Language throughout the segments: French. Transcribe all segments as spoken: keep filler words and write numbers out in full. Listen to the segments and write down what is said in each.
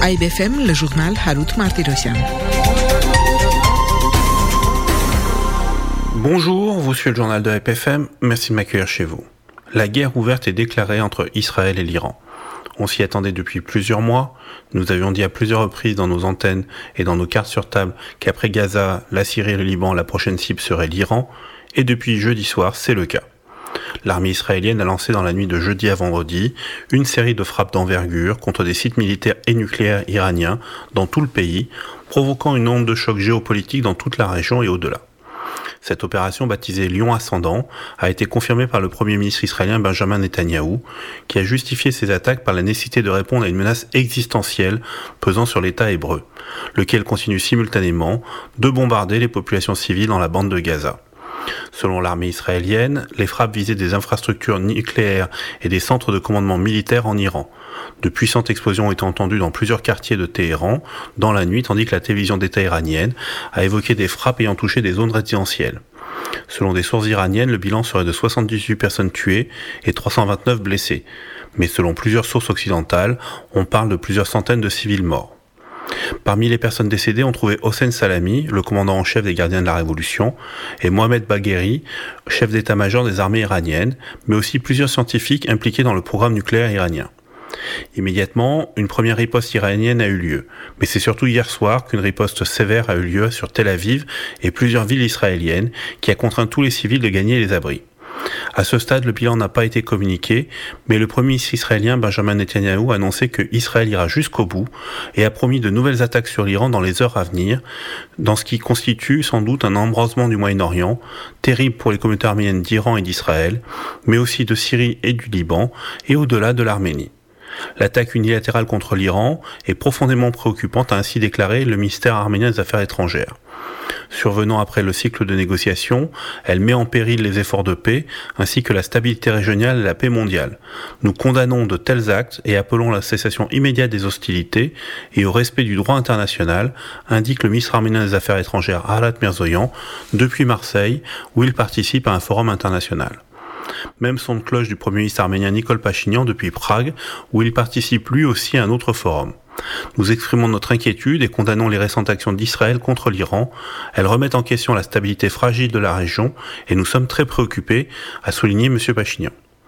I B F M, le journal Harout Martirosyan. Bonjour, vous suivez le journal de I B F M, merci de m'accueillir chez vous. La guerre ouverte est déclarée entre Israël et l'Iran. On s'y attendait depuis plusieurs mois. Nous avions dit à plusieurs reprises dans nos antennes et dans nos cartes sur table qu'après Gaza, la Syrie et le Liban, la prochaine cible serait l'Iran. Et depuis jeudi soir, c'est le cas. L'armée israélienne a lancé dans la nuit de jeudi à vendredi une série de frappes d'envergure contre des sites militaires et nucléaires iraniens dans tout le pays, provoquant une onde de choc géopolitique dans toute la région et au-delà. Cette opération, baptisée Lion Ascendant, a été confirmée par le Premier ministre israélien Benjamin Netanyahou, qui a justifié ces attaques par la nécessité de répondre à une menace existentielle pesant sur l'État hébreu, lequel continue simultanément de bombarder les populations civiles dans la bande de Gaza. Selon l'armée israélienne, les frappes visaient des infrastructures nucléaires et des centres de commandement militaire en Iran. De puissantes explosions ont été entendues dans plusieurs quartiers de Téhéran dans la nuit, tandis que la télévision d'État iranienne a évoqué des frappes ayant touché des zones résidentielles. Selon des sources iraniennes, le bilan serait de soixante-dix-huit personnes tuées et trois cent vingt-neuf blessées. Mais selon plusieurs sources occidentales, on parle de plusieurs centaines de civils morts. Parmi les personnes décédées, on trouvait Hossein Salami, le commandant en chef des gardiens de la Révolution, et Mohamed Bagheri, chef d'état-major des armées iraniennes, mais aussi plusieurs scientifiques impliqués dans le programme nucléaire iranien. Immédiatement, une première riposte iranienne a eu lieu, mais c'est surtout hier soir qu'une riposte sévère a eu lieu sur Tel Aviv et plusieurs villes israéliennes, qui a contraint tous les civils de gagner les abris. À ce stade, le bilan n'a pas été communiqué, mais le premier ministre israélien Benjamin Netanyahou a annoncé que Israël ira jusqu'au bout et a promis de nouvelles attaques sur l'Iran dans les heures à venir, dans ce qui constitue sans doute un embrasement du Moyen-Orient, terrible pour les communautés arméniennes d'Iran et d'Israël, mais aussi de Syrie et du Liban, et au-delà de l'Arménie. L'attaque unilatérale contre l'Iran est profondément préoccupante, a ainsi déclaré le ministère arménien des Affaires étrangères. Survenant après le cycle de négociations, elle met en péril les efforts de paix, ainsi que la stabilité régionale et la paix mondiale. Nous condamnons de tels actes et appelons à la cessation immédiate des hostilités et au respect du droit international, indique le ministre arménien des Affaires étrangères Arat Mirzoyan, depuis Marseille, où il participe à un forum international. Même son de cloche du Premier ministre arménien Nikol Pachinian depuis Prague, où il participe lui aussi à un autre forum. Nous exprimons notre inquiétude et condamnons les récentes actions d'Israël contre l'Iran. Elles remettent en question la stabilité fragile de la région et nous sommes très préoccupés, a souligné M. Pachinian.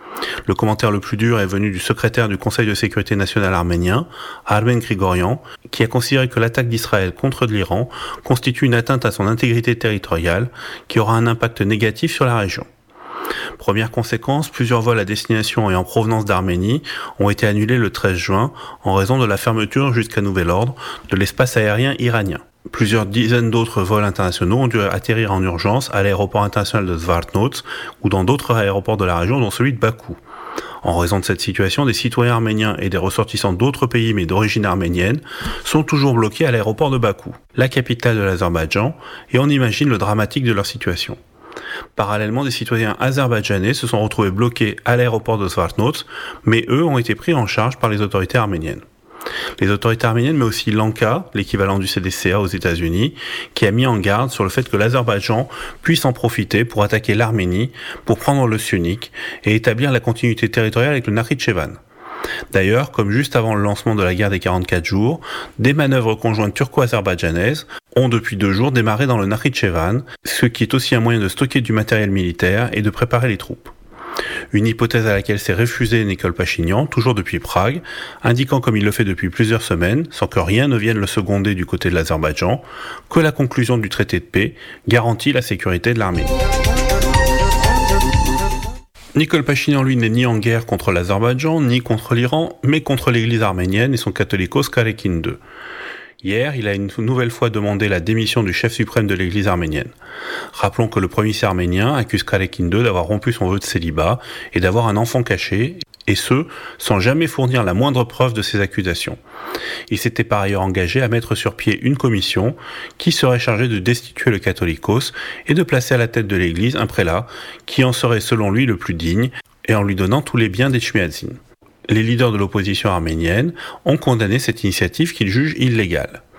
Le commentaire le plus dur est venu du secrétaire du Conseil de sécurité nationale arménien, Armen Grigorian, qui a considéré que l'attaque d'Israël contre l'Iran constitue une atteinte à son intégrité territoriale qui aura un impact négatif sur la région. Première conséquence, plusieurs vols à destination et en provenance d'Arménie ont été annulés le treize juin en raison de la fermeture jusqu'à nouvel ordre de l'espace aérien iranien. Plusieurs dizaines d'autres vols internationaux ont dû atterrir en urgence à l'aéroport international de Zvartnots ou dans d'autres aéroports de la région, dont celui de Bakou. En raison de cette situation, des citoyens arméniens et des ressortissants d'autres pays mais d'origine arménienne sont toujours bloqués à l'aéroport de Bakou, la capitale de l'Azerbaïdjan, et on imagine le dramatique de leur situation. Parallèlement, des citoyens azerbaïdjanais se sont retrouvés bloqués à l'aéroport de Zvartnots, mais eux ont été pris en charge par les autorités arméniennes. Les autorités arméniennes, mais aussi l'ANCA, l'équivalent du C D C A aux États-Unis, qui a mis en garde sur le fait que l'Azerbaïdjan puisse en profiter pour attaquer l'Arménie, pour prendre le Syunik et établir la continuité territoriale avec le Nakhitchevan. D'ailleurs, comme juste avant le lancement de la guerre des quarante-quatre jours, des manœuvres conjointes turco-azerbaïdjanaises ont depuis deux jours démarré dans le Nakhitchevan, ce qui est aussi un moyen de stocker du matériel militaire et de préparer les troupes. Une hypothèse à laquelle s'est refusé Nikol Pachinian, toujours depuis Prague, indiquant comme il le fait depuis plusieurs semaines, sans que rien ne vienne le seconder du côté de l'Azerbaïdjan, que la conclusion du traité de paix garantit la sécurité de l'Arménie. Nikol Pachinian, lui, n'est ni en guerre contre l'Azerbaïdjan, ni contre l'Iran, mais contre l'église arménienne et son catholicos Karekin deux. Hier, il a une nouvelle fois demandé la démission du chef suprême de l'église arménienne. Rappelons que le premier ministre arménien accuse Karekin deux d'avoir rompu son vœu de célibat et d'avoir un enfant caché, et ce, sans jamais fournir la moindre preuve de ces accusations. Il s'était par ailleurs engagé à mettre sur pied une commission qui serait chargée de destituer le catholicos et de placer à la tête de l'église un prélat qui en serait selon lui le plus digne et en lui donnant tous les biens des Tchmiadzin. Les leaders de l'opposition arménienne ont condamné cette initiative qu'ils jugent illégale.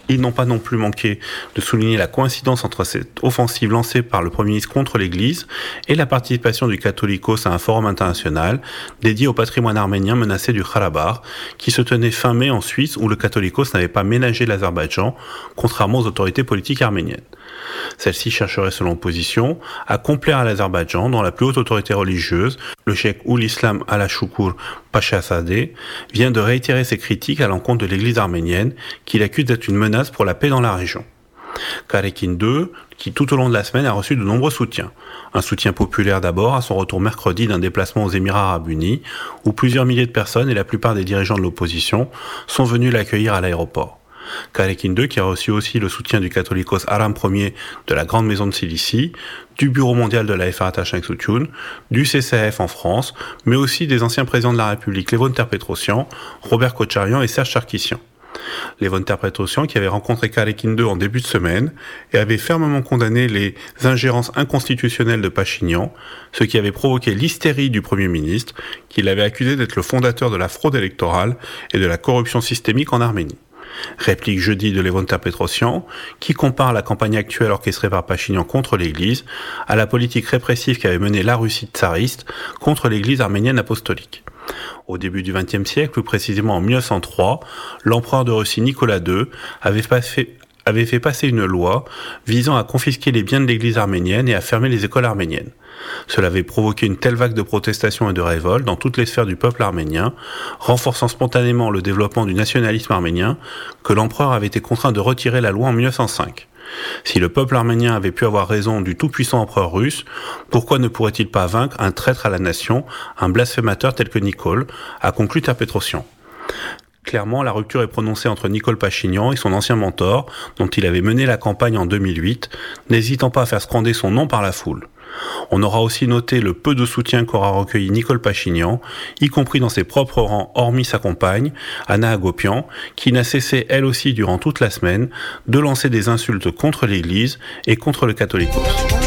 Ils n'ont pas non plus manqué de souligner la coïncidence entre cette offensive lancée par le Premier ministre contre l'Église et la participation du Catholicos à un forum international dédié au patrimoine arménien menacé du Karabakh, qui se tenait fin mai en Suisse, où le Catholicos n'avait pas ménagé l'Azerbaïdjan, contrairement aux autorités politiques arméniennes. Celle-ci chercherait, selon l'opposition, à complaire à l'Azerbaïdjan, dont la plus haute autorité religieuse, le cheikh Oul Islam Al-Shoukour Pachazadeh, vient de réitérer ses critiques à l'encontre de l'Église arménienne, qu'il accuse d'être une menace pour la paix dans la région. Karekin deux, qui tout au long de la semaine a reçu de nombreux soutiens. Un soutien populaire d'abord à son retour mercredi d'un déplacement aux Émirats Arabes Unis, où plusieurs milliers de personnes et la plupart des dirigeants de l'opposition sont venus l'accueillir à l'aéroport. Karekin deux qui a reçu aussi le soutien du Catholicos Aram Ier de la Grande Maison de Cilicie, du Bureau mondial de la F A A Tachang-Soutchoun, du C C A F en France, mais aussi des anciens présidents de la République Levon Ter-Petrosyan, Robert Kotcharian et Serge Sarkissian. Levon Ter-Petrosyan qui avait rencontré Karekin deux en début de semaine et avait fermement condamné les ingérences inconstitutionnelles de Pachinian, ce qui avait provoqué l'hystérie du Premier ministre, qui l'avait accusé d'être le fondateur de la fraude électorale et de la corruption systémique en Arménie. Réplique jeudi de Levon Ter-Petrosyan, qui compare la campagne actuelle orchestrée par Pachinian contre l'Église à la politique répressive qu'avait menée la Russie tsariste contre l'Église arménienne apostolique. Au début du vingtième siècle, plus précisément en mille neuf cent trois, l'empereur de Russie Nicolas deux avait fait, avait fait passer une loi visant à confisquer les biens de l'Église arménienne et à fermer les écoles arméniennes. Cela avait provoqué une telle vague de protestations et de révoltes dans toutes les sphères du peuple arménien, renforçant spontanément le développement du nationalisme arménien, que l'empereur avait été contraint de retirer la loi en mille neuf cent cinq. Si le peuple arménien avait pu avoir raison du tout-puissant empereur russe, pourquoi ne pourrait-il pas vaincre un traître à la nation, un blasphémateur tel que Nicole, a conclu Ter-Petrosyan. Clairement, la rupture est prononcée entre Nicole Pachinian et son ancien mentor, dont il avait mené la campagne en deux mille huit, n'hésitant pas à faire scander son nom par la foule. On aura aussi noté le peu de soutien qu'aura recueilli Nicole Pachinian, y compris dans ses propres rangs, hormis sa compagne, Anna Agopian, qui n'a cessé elle aussi durant toute la semaine de lancer des insultes contre l'Église et contre le Catholicos.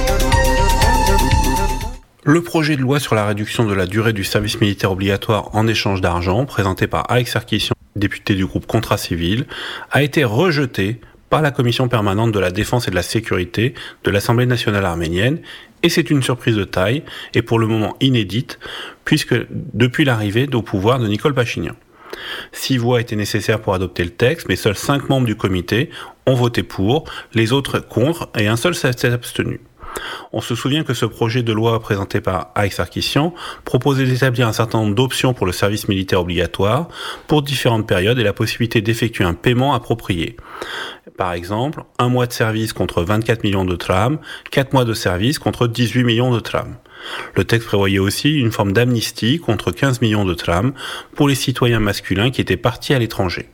Le projet de loi sur la réduction de la durée du service militaire obligatoire en échange d'argent, présenté par Alex Sarkissian, député du groupe Contrat Civil, a été rejeté par la Commission permanente de la Défense et de la Sécurité de l'Assemblée nationale arménienne, et c'est une surprise de taille, et pour le moment inédite, puisque depuis l'arrivée au pouvoir de Nicole Pachinian. Six voix étaient nécessaires pour adopter le texte, mais seuls cinq membres du comité ont voté pour, les autres contre, et un seul s'est abstenu. On se souvient que ce projet de loi présenté par Alex Sarkissian proposait d'établir un certain nombre d'options pour le service militaire obligatoire pour différentes périodes et la possibilité d'effectuer un paiement approprié. Par exemple, un mois de service contre vingt-quatre millions de drachmes, quatre mois de service contre dix-huit millions de drachmes. Le texte prévoyait aussi une forme d'amnistie contre quinze millions de drachmes pour les citoyens masculins qui étaient partis à l'étranger.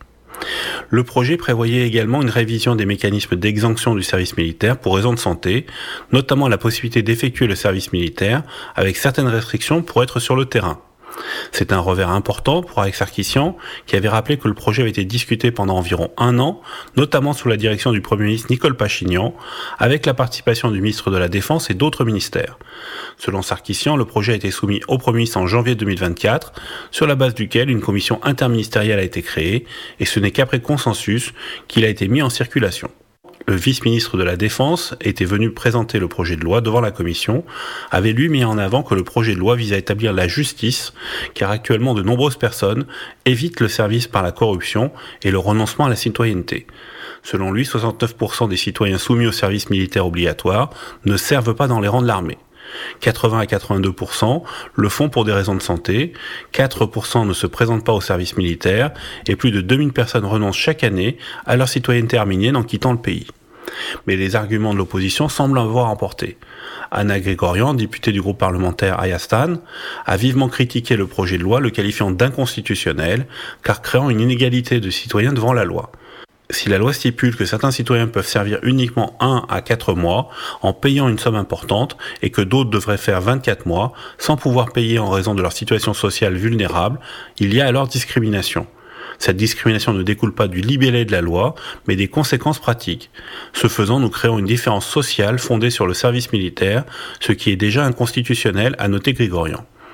Le projet prévoyait également une révision des mécanismes d'exemption du service militaire pour raisons de santé, notamment la possibilité d'effectuer le service militaire avec certaines restrictions pour être sur le terrain. C'est un revers important pour Alex Sarkissian, qui avait rappelé que le projet avait été discuté pendant environ un an, notamment sous la direction du Premier ministre Nicole Pachinian, avec la participation du ministre de la Défense et d'autres ministères. Selon Sarkissian, le projet a été soumis au Premier ministre en janvier deux mille vingt-quatre, sur la base duquel une commission interministérielle a été créée, et ce n'est qu'après consensus qu'il a été mis en circulation. Le vice-ministre de la Défense était venu présenter le projet de loi devant la commission, avait lui mis en avant que le projet de loi vise à établir la justice, car actuellement de nombreuses personnes évitent le service par la corruption et le renoncement à la citoyenneté. Selon lui, soixante-neuf pour cent des citoyens soumis au service militaire obligatoire ne servent pas dans les rangs de l'armée. quatre-vingts à quatre-vingt-deux pour cent le font pour des raisons de santé, quatre pour cent ne se présentent pas au service militaire et plus de deux mille personnes renoncent chaque année à leur citoyenneté arménienne en quittant le pays. Mais les arguments de l'opposition semblent avoir emporté. Anna Grigorian, députée du groupe parlementaire Ayastan, a vivement critiqué le projet de loi, le qualifiant d'inconstitutionnel, car créant une inégalité de citoyens devant la loi. Si la loi stipule que certains citoyens peuvent servir uniquement un à quatre mois en payant une somme importante et que d'autres devraient faire vingt-quatre mois sans pouvoir payer en raison de leur situation sociale vulnérable, il y a alors discrimination. Cette discrimination ne découle pas du libellé de la loi, mais des conséquences pratiques. Ce faisant, nous créons une différence sociale fondée sur le service militaire, ce qui est déjà inconstitutionnel, a noté Grigorian.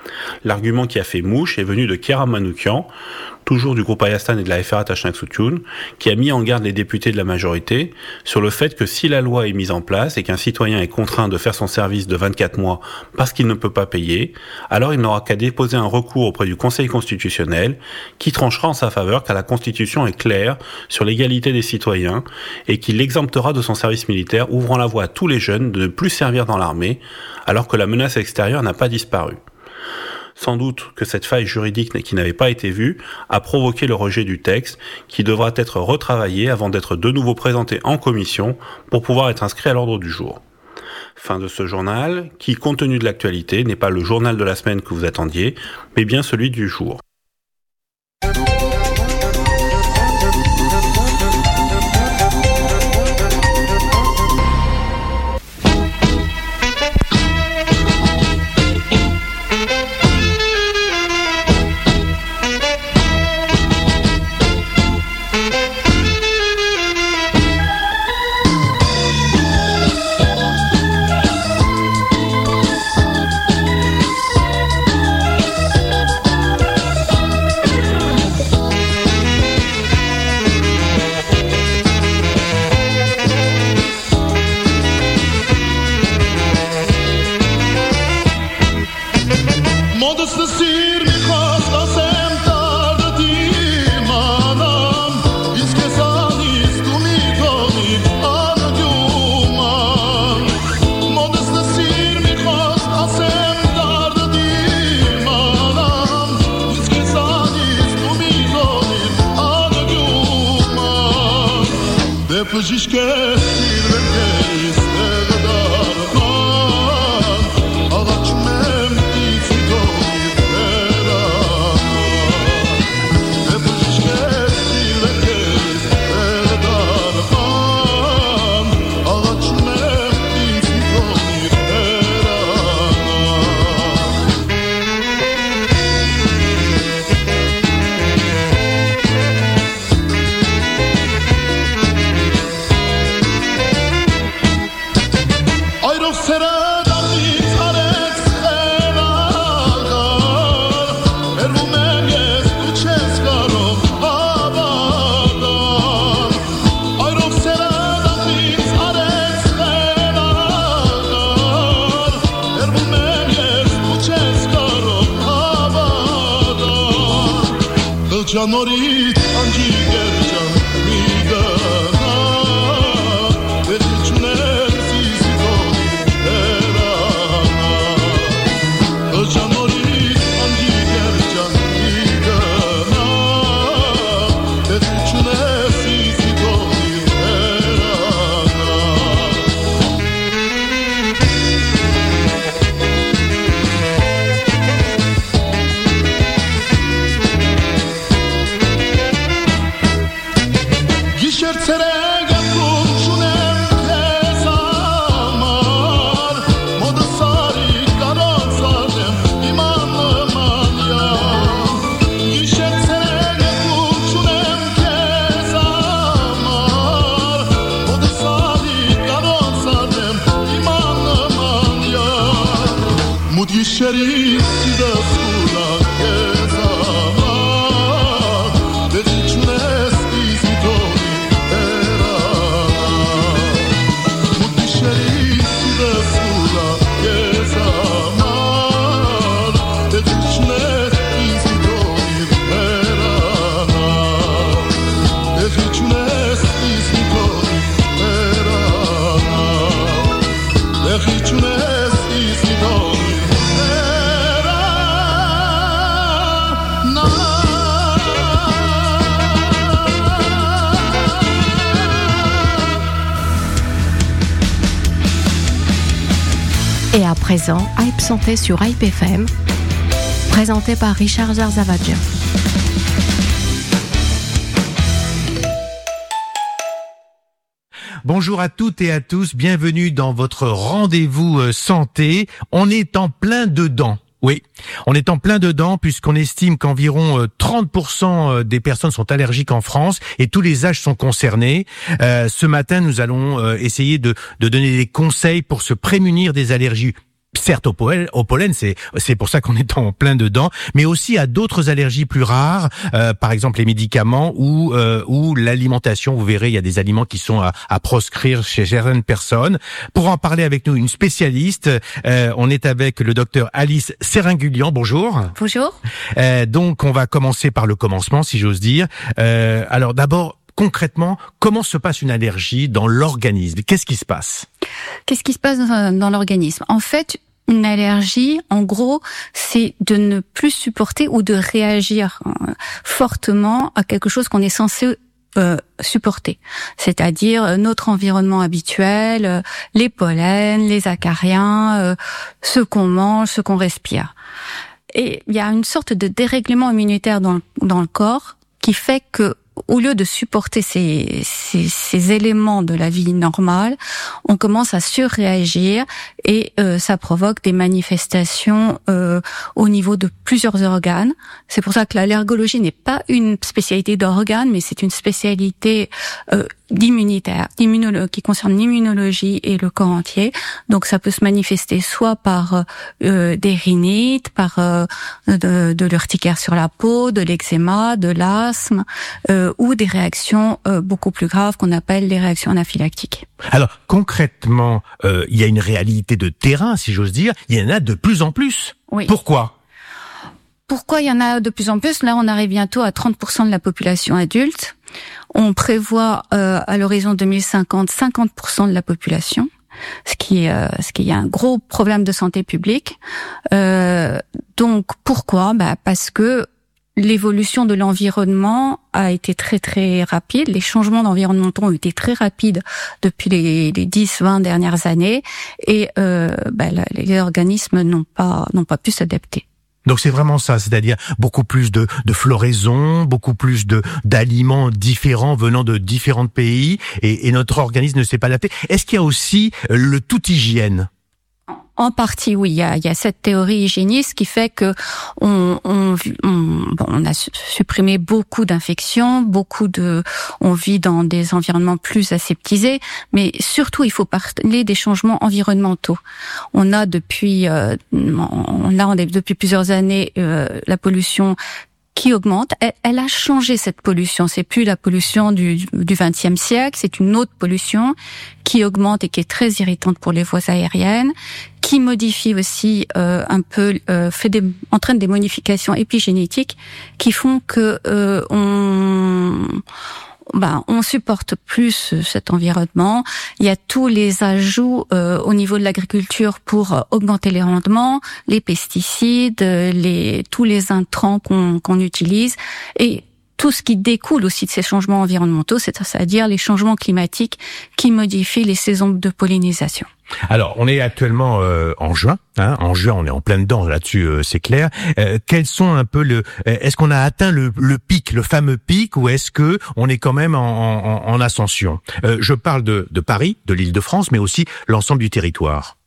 L'argument qui a fait mouche est venu de Keiram Manoukian, toujours du groupe Ayastan et de la F R A Tachnak Soutioun, qui a mis en garde les députés de la majorité sur le fait que si la loi est mise en place et qu'un citoyen est contraint de faire son service de vingt-quatre mois parce qu'il ne peut pas payer, alors il n'aura qu'à déposer un recours auprès du Conseil constitutionnel qui tranchera en sa faveur car la Constitution est claire sur l'égalité des citoyens et qui l'exemptera de son service militaire, ouvrant la voie à tous les jeunes de ne plus servir dans l'armée alors que la menace extérieure n'a pas disparu. Sans doute que cette faille juridique qui n'avait pas été vue a provoqué le rejet du texte qui devra être retravaillé avant d'être de nouveau présenté en commission pour pouvoir être inscrit à l'ordre du jour. Fin de ce journal qui, compte tenu de l'actualité, n'est pas le journal de la semaine que vous attendiez, mais bien celui du jour. Janorit anji gercan midana Edichuner sizidoni erana Janorit anji gercan midana Edichuner sizidoni erana Şerif de sula gezama Dediçunes izidoni erana Mutlu şerif de sula gezama Dediçunes izidoni erana Dediçunes izidoni erana Dediçunes izidoni Et à présent, Hype Santé sur Hype F M, présenté par Richard Zarzavadjian. Bonjour à toutes et à tous, bienvenue dans votre rendez-vous santé. On est en plein dedans. Oui, on est en plein dedans puisqu'on estime qu'environ trente pour cent des personnes sont allergiques en France et tous les âges sont concernés. Euh, ce matin, nous allons essayer de, de donner des conseils pour se prémunir des allergies certes au pollen, au pollen, c'est c'est pour ça qu'on est en plein dedans, mais aussi à d'autres allergies plus rares, euh, par exemple les médicaments ou euh, ou l'alimentation. Vous verrez, il y a des aliments qui sont à, à proscrire chez certaines personnes. Pour en parler avec nous, une spécialiste, euh, on est avec le docteur Alice Seringulian. Bonjour. Bonjour. Euh, donc on va commencer par le commencement, si j'ose dire. Euh, alors d'abord, concrètement, comment se passe une allergie dans l'organisme? Qu'est-ce qui se passe? Qu'est-ce qui se passe dans, dans l'organisme? En fait, une allergie, en gros, c'est de ne plus supporter ou de réagir euh, fortement à quelque chose qu'on est censé euh, supporter. C'est-à-dire notre environnement habituel, euh, les pollens, les acariens, euh, ce qu'on mange, ce qu'on respire. Et il y a une sorte de dérèglement immunitaire dans, dans le corps qui fait que, au lieu de supporter ces, ces, ces éléments de la vie normale, on commence à surréagir et euh, ça provoque des manifestations euh, au niveau de plusieurs organes. C'est pour ça que l'allergologie n'est pas une spécialité d'organes, mais c'est une spécialité euh, d'immunitaire, qui concerne l'immunologie et le corps entier. Donc ça peut se manifester soit par euh, des rhinites, par euh, de, de l'urticaire sur la peau, de l'eczéma, de l'asthme, euh, ou des réactions euh, beaucoup plus graves qu'on appelle les réactions anaphylactiques. Alors concrètement, euh, il y a une réalité de terrain, si j'ose dire. Il y en a de plus en plus. Oui. Pourquoi ? Pourquoi il y en a de plus en plus? Là, on arrive bientôt à trente pour cent de la population adulte. On prévoit euh, à l'horizon deux mille cinquante, cinquante pour cent de la population, ce qui est, euh, ce qui est un gros problème de santé publique. Euh, donc, pourquoi? Bah, parce que l'évolution de l'environnement a été très très rapide. Les changements d'environnementaux ont été très rapides depuis les, les dix, vingt dernières années, et euh, bah, les organismes n'ont pas n'ont pas pu s'adapter. Donc c'est vraiment ça, c'est-à-dire beaucoup plus de, de floraison, beaucoup plus de d'aliments différents venant de différents pays, et, et notre organisme ne s'est pas adapté. Est-ce qu'il y a aussi le tout hygiène ? En partie, oui. Il y a, il y a cette théorie hygiéniste qui fait que on, on, on, bon, on a supprimé beaucoup d'infections, beaucoup de, on vit dans des environnements plus aseptisés, mais surtout il faut parler des changements environnementaux. On a depuis, euh, on a depuis plusieurs années euh, la pollution qui augmente. Elle, elle a changé, cette pollution. C'est plus la pollution du du vingtième siècle, c'est une autre pollution qui augmente et qui est très irritante pour les voies aériennes, qui modifie aussi euh, un peu, euh, fait des, entraîne des modifications épigénétiques qui font que euh, on Ben, on supporte plus cet environnement. Il y a tous les ajouts euh, au niveau de l'agriculture pour euh, augmenter les rendements, les pesticides, les tous les intrants qu'on qu'on utilise, et tout ce qui découle aussi de ces changements environnementaux, c'est-à-dire les changements climatiques qui modifient les saisons de pollinisation. Alors, on est actuellement euh, en juin. Hein, en juin, on est en plein dedans là-dessus, euh, c'est clair. Euh, quels sont un peu le Est-ce qu'on a atteint le, le pic, le fameux pic, ou est-ce que on est quand même en, en, en ascension? euh, Je parle de, de Paris, de l'Île-de-France, mais aussi l'ensemble du territoire.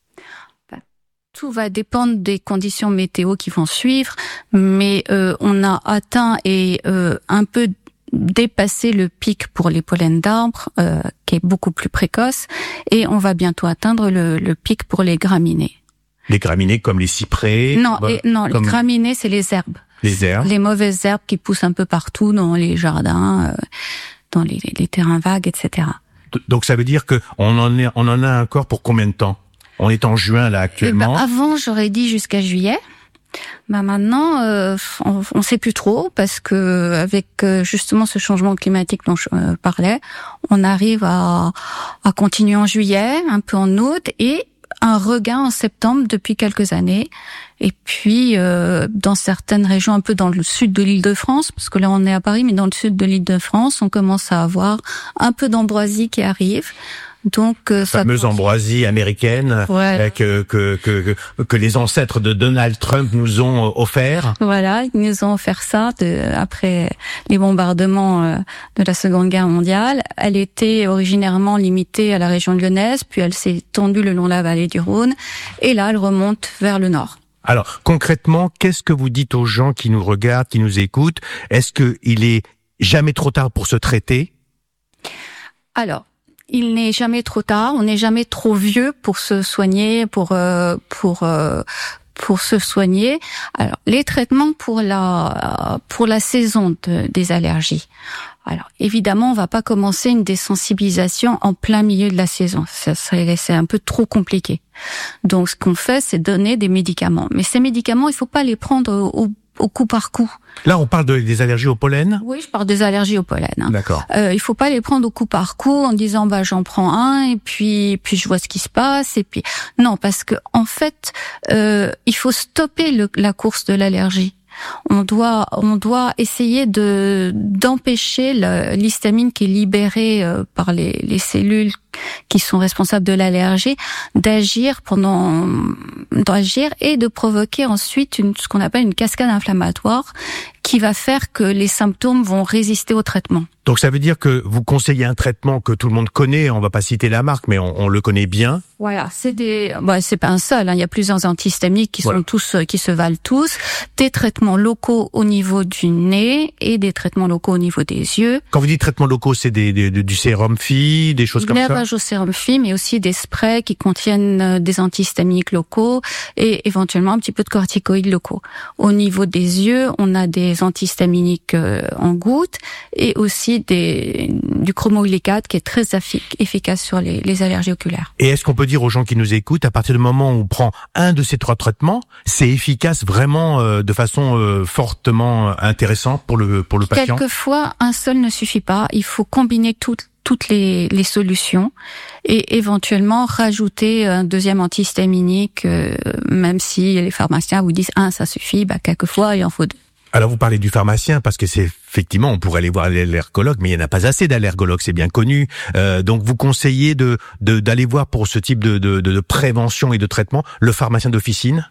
Tout va dépendre des conditions météo qui vont suivre, mais euh, on a atteint et euh, un peu dépassé le pic pour les pollens d'arbres, euh, qui est beaucoup plus précoce, et on va bientôt atteindre le, le pic pour les graminées. Les graminées comme les cyprès? Non, bah, les, non, comme... les graminées, c'est les herbes. Les herbes. Les mauvaises herbes qui poussent un peu partout dans les jardins, euh, dans les, les terrains vagues, et cetera. Donc ça veut dire que on en est, on en a encore pour combien de temps? On est en juin là actuellement. Eh ben, avant, j'aurais dit jusqu'à juillet. Ben maintenant, euh, on, on sait plus trop, parce que avec euh, justement ce changement climatique dont je euh, parlais, on arrive à, à continuer en juillet, un peu en août, et un regain en septembre depuis quelques années. Et puis euh, dans certaines régions, un peu dans le sud de l'Île-de-France, parce que là on est à Paris, mais dans le sud de l'Île-de-France, on commence à avoir un peu d'ambroisie qui arrive. Donc, euh, ça fameuse ambroisie américaine, ouais. euh, que, que que que les ancêtres de Donald Trump nous ont euh, offert. Voilà, ils nous ont offert ça de, après les bombardements euh, de la Seconde Guerre mondiale. Elle était originairement limitée à la région lyonnaise, puis elle s'est étendue le long de la vallée du Rhône, et là, elle remonte vers le nord. Alors, concrètement, qu'est-ce que vous dites aux gens qui nous regardent, qui nous écoutent? Est-ce que il est jamais trop tard pour se traiter? Alors, il n'est jamais trop tard, on n'est jamais trop vieux pour se soigner, pour euh, pour euh, pour se soigner. Alors, les traitements pour la pour la saison de, des allergies. Alors, évidemment, on va pas commencer une désensibilisation en plein milieu de la saison. Ça serait, c'est un peu trop compliqué. Donc, ce qu'on fait, c'est donner des médicaments. Mais ces médicaments, il faut pas les prendre au, au coup par coup. Là, on parle de, des allergies au pollen. Oui, je parle des allergies au pollen. Hein. D'accord. Euh, il faut pas les prendre au coup par coup en disant bah j'en prends un et puis puis je vois ce qui se passe et puis non, parce que en fait, euh, il faut stopper le, la course de l'allergie. On doit, on doit essayer de d'empêcher le, l'histamine qui est libérée euh, par les, les cellules qui sont responsables de l'allergie d'agir pendant d'agir et de provoquer ensuite une, ce qu'on appelle une cascade inflammatoire qui va faire que les symptômes vont résister au traitement. Donc ça veut dire que vous conseillez un traitement que tout le monde connaît, on va pas citer la marque, mais on, on le connaît bien. Voilà, c'est des, bah, c'est pas un seul, hein. Il y a plusieurs antihistamiques qui Voilà. sont tous, qui se valent tous. Des traitements locaux au niveau du nez et des traitements locaux au niveau des yeux. Quand vous dites traitements locaux, c'est des, des, du sérum Phi, des choses comme ça. Lavage au sérum Phi, mais aussi des sprays qui contiennent des antihistaminiques locaux et éventuellement un petit peu de corticoïdes locaux. Au niveau des yeux, on a des antihistaminiques en gouttes et aussi des, du chromoglykate qui est très affi- efficace sur les, les allergies oculaires. Et est-ce qu'on peut dire aux gens qui nous écoutent, à partir du moment où on prend un de ces trois traitements, c'est efficace vraiment euh, de façon euh, fortement intéressante pour le pour le patient? Quelquefois, un seul ne suffit pas. Il faut combiner toutes toutes les, les solutions et éventuellement rajouter un deuxième antihistaminique, euh, même si les pharmaciens vous disent un, ça suffit, bah quelquefois il en faut deux. Alors vous parlez du pharmacien parce que c'est effectivement on pourrait aller voir l'allergologue, mais il n'y en a pas assez d'allergologues, c'est bien connu. Euh, donc vous conseillez de, de d'aller voir pour ce type de, de, de prévention et de traitement le pharmacien d'officine.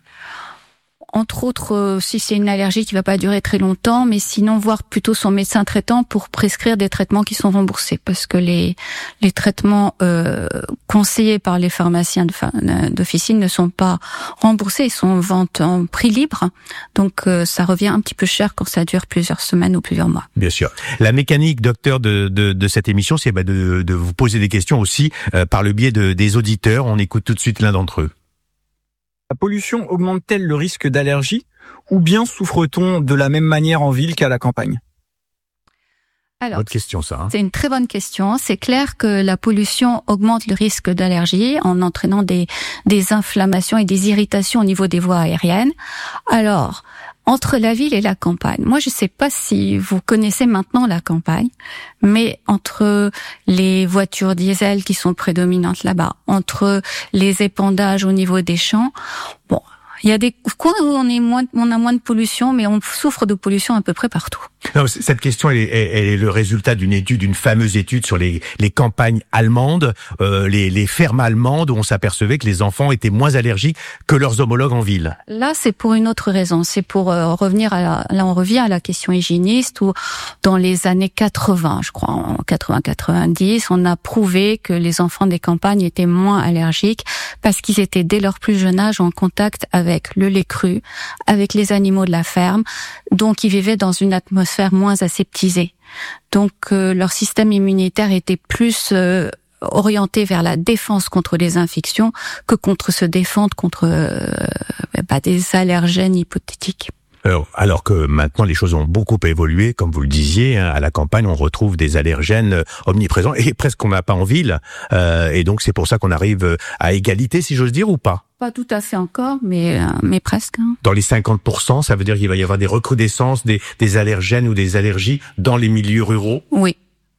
Entre autres, euh, si c'est une allergie qui va pas durer très longtemps, mais sinon voir plutôt son médecin traitant pour prescrire des traitements qui sont remboursés, parce que les les traitements euh, conseillés par les pharmaciens de, d'officine ne sont pas remboursés, ils sont en vente en prix libre, donc euh, ça revient un petit peu cher quand ça dure plusieurs semaines ou plusieurs mois. Bien sûr. La mécanique, docteur, de, de, de cette émission, c'est bah, de, de vous poser des questions aussi euh, par le biais de, des auditeurs. On écoute tout de suite l'un d'entre eux. La pollution augmente-t-elle le risque d'allergie ou bien souffre-t-on de la même manière en ville qu'à la campagne? Alors, Votre question, ça. Hein. C'est une très bonne question. C'est clair que la pollution augmente le risque d'allergie en entraînant des, des inflammations et des irritations au niveau des voies aériennes. Alors, entre la ville et la campagne, moi je ne sais pas si vous connaissez maintenant la campagne, mais entre les voitures diesel qui sont prédominantes là-bas, entre les épandages au niveau des champs, bon, il y a des coins où on est moins, on a moins de pollution, mais on souffre de pollution à peu près partout. Non, cette question, elle est, elle est le résultat d'une étude, d'une fameuse étude sur les, les campagnes allemandes, euh, les, les fermes allemandes, où on s'apercevait que les enfants étaient moins allergiques que leurs homologues en ville. Là, c'est pour une autre raison. C'est pour euh, revenir à la, là, on revient à la question hygiéniste, où dans les années quatre-vingts, je crois, en quatre-vingts quatre-vingt-dix, on a prouvé que les enfants des campagnes étaient moins allergiques parce qu'ils étaient dès leur plus jeune âge en contact avec le lait cru, avec les animaux de la ferme, donc ils vivaient dans une atmosphère moins aseptisée. Donc euh, leur système immunitaire était plus euh, orienté vers la défense contre les infections que contre se défendre contre euh, bah, des allergènes hypothétiques. Alors, alors que maintenant les choses ont beaucoup évolué, comme vous le disiez, hein, à la campagne on retrouve des allergènes omniprésents et presque qu'on n'a pas en ville, euh, et donc c'est pour ça qu'on arrive à égalité, si j'ose dire, ou pas? Pas tout à fait encore, mais, mais presque. Hein. Dans les cinquante pour cent, ça veut dire qu'il va y avoir des recrudescences, des, des allergènes ou des allergies dans les milieux ruraux? Oui.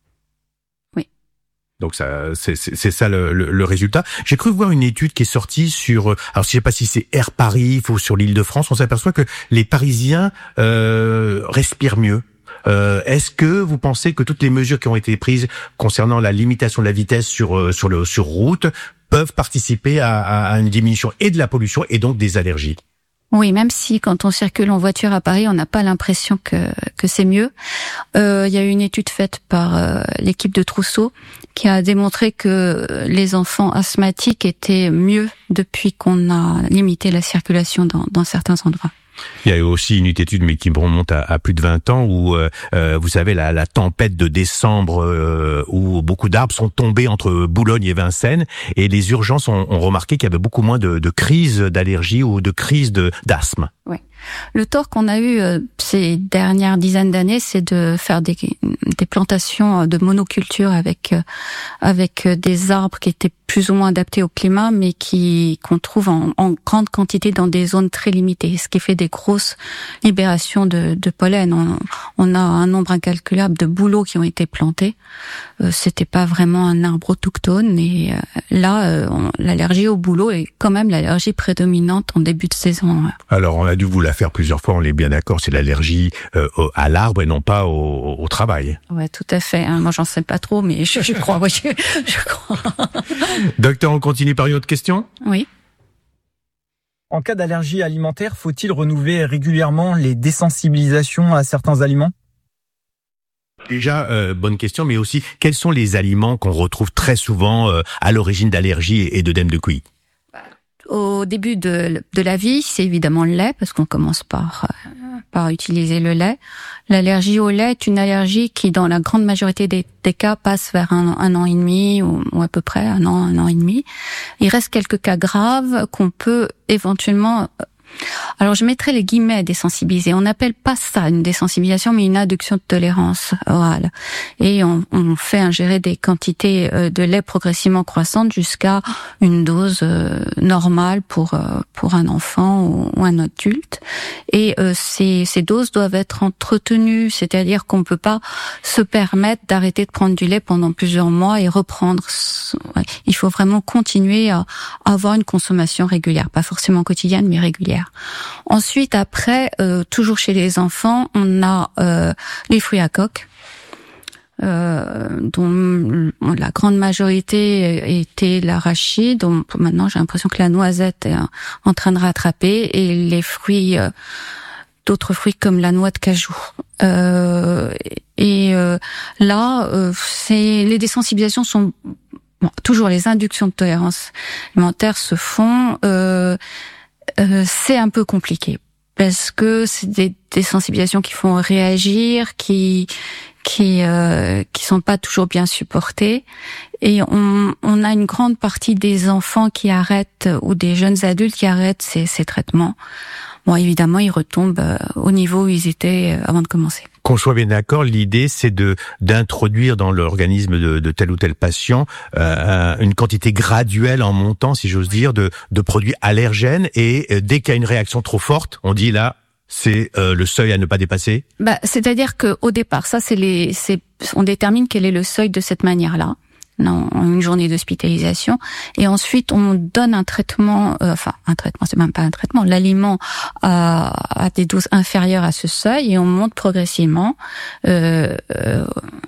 Donc ça, c'est, c'est, c'est ça le, le, le résultat. J'ai cru voir une étude qui est sortie sur, alors je sais pas si c'est Air Paris ou sur l'Île-de-France, on s'aperçoit que les Parisiens euh, respirent mieux. Euh, est-ce que vous pensez que toutes les mesures qui ont été prises concernant la limitation de la vitesse sur sur le sur route peuvent participer à, à une diminution et de la pollution et donc des allergies? Oui, même si quand on circule en voiture à Paris, on n'a pas l'impression que que c'est mieux. Euh, il y a eu une étude faite par euh, l'équipe de Trousseau qui a démontré que les enfants asthmatiques étaient mieux depuis qu'on a limité la circulation dans, dans certains endroits. Il y a eu aussi une étude, mais qui remonte à, à plus de vingt ans, où euh, euh, vous savez la, la tempête de décembre, euh, où beaucoup d'arbres sont tombés entre Boulogne et Vincennes, et les urgences ont, ont remarqué qu'il y avait beaucoup moins de, de crises d'allergie ou de crises de, d'asthme. Oui. Le tort qu'on a eu euh, ces dernières dizaines d'années, c'est de faire des, des plantations de monoculture avec euh, avec des arbres qui étaient plus ou moins adaptés au climat, mais qui qu'on trouve en, en grande quantité dans des zones très limitées, ce qui fait des grosses libérations de, de pollen. On, on a un nombre incalculable de bouleaux qui ont été plantés. Euh, c'était pas vraiment un arbre autochtone, et euh, là, euh, on, l'allergie au bouleau est quand même l'allergie prédominante en début de saison. Alors, on a dû vous la faire plusieurs fois, on est bien d'accord, c'est l'allergie euh, à l'arbre et non pas au, au travail. Ouais, tout à fait. Hein. Moi, j'en sais pas trop, mais je, je crois, oui, je, je crois. Docteur, on continue par une autre question ? Oui. En cas d'allergie alimentaire, faut-il renouveler régulièrement les désensibilisations à certains aliments ? Déjà, euh, bonne question, mais aussi, quels sont les aliments qu'on retrouve très souvent euh, à l'origine d'allergies et d'œdème de Cuy ? Au début de, de la vie, c'est évidemment le lait, parce qu'on commence par, par utiliser le lait. L'allergie au lait est une allergie qui, dans la grande majorité des, des cas, passe vers un, un an et demi, ou, ou à peu près un an, un an et demi. Il reste quelques cas graves qu'on peut éventuellement... Alors, je mettrai les guillemets désensibiliser. On n'appelle pas ça une désensibilisation, mais une induction de tolérance orale. Et on, on fait ingérer des quantités de lait progressivement croissantes jusqu'à une dose euh, normale pour euh, pour un enfant ou, ou un adulte. Et euh, ces, ces doses doivent être entretenues, c'est-à-dire qu'on peut pas se permettre d'arrêter de prendre du lait pendant plusieurs mois et reprendre. Ouais. Il faut vraiment continuer à, à avoir une consommation régulière, pas forcément quotidienne, mais régulière. Ensuite, après, euh, toujours chez les enfants, on a euh, les fruits à coque, euh, dont la grande majorité était l'arachide, dont maintenant j'ai l'impression que la noisette est en train de rattraper, et les fruits, euh, d'autres fruits comme la noix de cajou. Euh, et euh, là, euh, c'est les désensibilisations sont bon, toujours les inductions de tolérance alimentaire se font. Euh, Euh, c'est un peu compliqué parce que c'est des, des sensibilisations qui font réagir, qui qui euh, qui sont pas toujours bien supportées, et on on a une grande partie des enfants qui arrêtent, ou des jeunes adultes qui arrêtent ces, ces traitements. Bon, évidemment, ils retombent euh, au niveau où ils étaient euh, avant de commencer. Qu'on soit bien d'accord, l'idée c'est de d'introduire dans l'organisme de, de tel ou tel patient euh, une quantité graduelle en montant, si j'ose dire, de, de produits allergènes, et euh, dès qu'il y a une réaction trop forte, on dit là, c'est euh, le seuil à ne pas dépasser. Bah, c'est-à-dire que au départ, ça c'est les, c'est, on détermine quel est le seuil de cette manière-là. Non, une journée d'hospitalisation, et ensuite on donne un traitement, euh, enfin un traitement, c'est même pas un traitement, l'aliment à, à des doses inférieures à ce seuil, et on monte progressivement, euh, euh,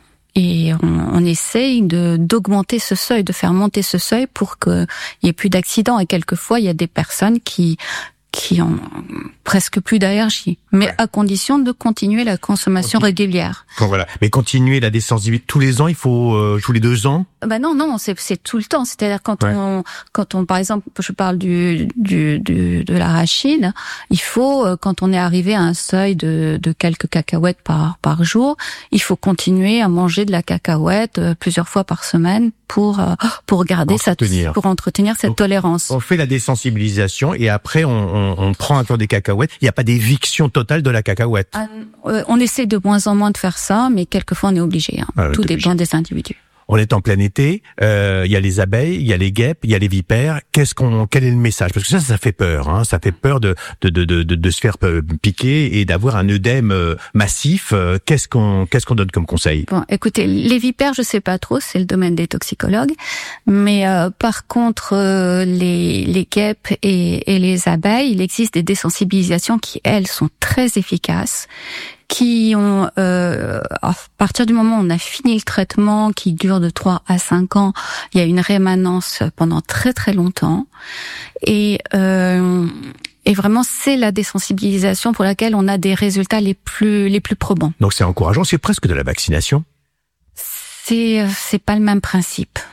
et on, on essaye de d'augmenter ce seuil, de faire monter ce seuil pour qu'il y ait plus d'accidents. Et quelquefois il y a des personnes qui qui ont presque plus d'allergie, mais ouais, à condition de continuer la consommation Continue. régulière. Bon, voilà. Mais continuer la désensibilisation tous les ans, il faut euh, tous les deux ans. Ben non, non, c'est c'est tout le temps. C'est-à-dire quand ouais. on, quand on, par exemple, je parle du du, du de l'arachide, il faut, quand on est arrivé à un seuil de de quelques cacahuètes par par jour, il faut continuer à manger de la cacahuète plusieurs fois par semaine pour pour garder cette, pour entretenir cette Donc, tolérance. On fait la désensibilisation et après on, on, on prend un peu des cacahuètes. Il n'y a pas d'éviction totale de la cacahuète. Euh, on essaie de moins en moins de faire ça, mais quelquefois on est obligé. Hein. Ah, Tout dépend des individus. On est en plein été, euh, il y a les abeilles, il y a les guêpes, il y a les vipères. Qu'est-ce qu'on, quel est le message? Parce que ça, ça fait peur. Hein, ça fait peur de de de de, de se faire piquer et d'avoir un œdème massif. Qu'est-ce qu'on qu'est-ce qu'on donne comme conseil? Bon, écoutez, les vipères, je sais pas trop, c'est le domaine des toxicologues. Mais euh, par contre, euh, les les guêpes et, et les abeilles, il existe des désensibilisations qui, elles, sont très efficaces, qui ont, euh, à partir du moment où on a fini le traitement, qui dure de trois à cinq ans, il y a une rémanence pendant très très longtemps. Et, euh, et vraiment, c'est la désensibilisation pour laquelle on a des résultats les plus les plus probants. Donc c'est encourageant, c'est presque de la vaccination. C'est c'est pas le même principe.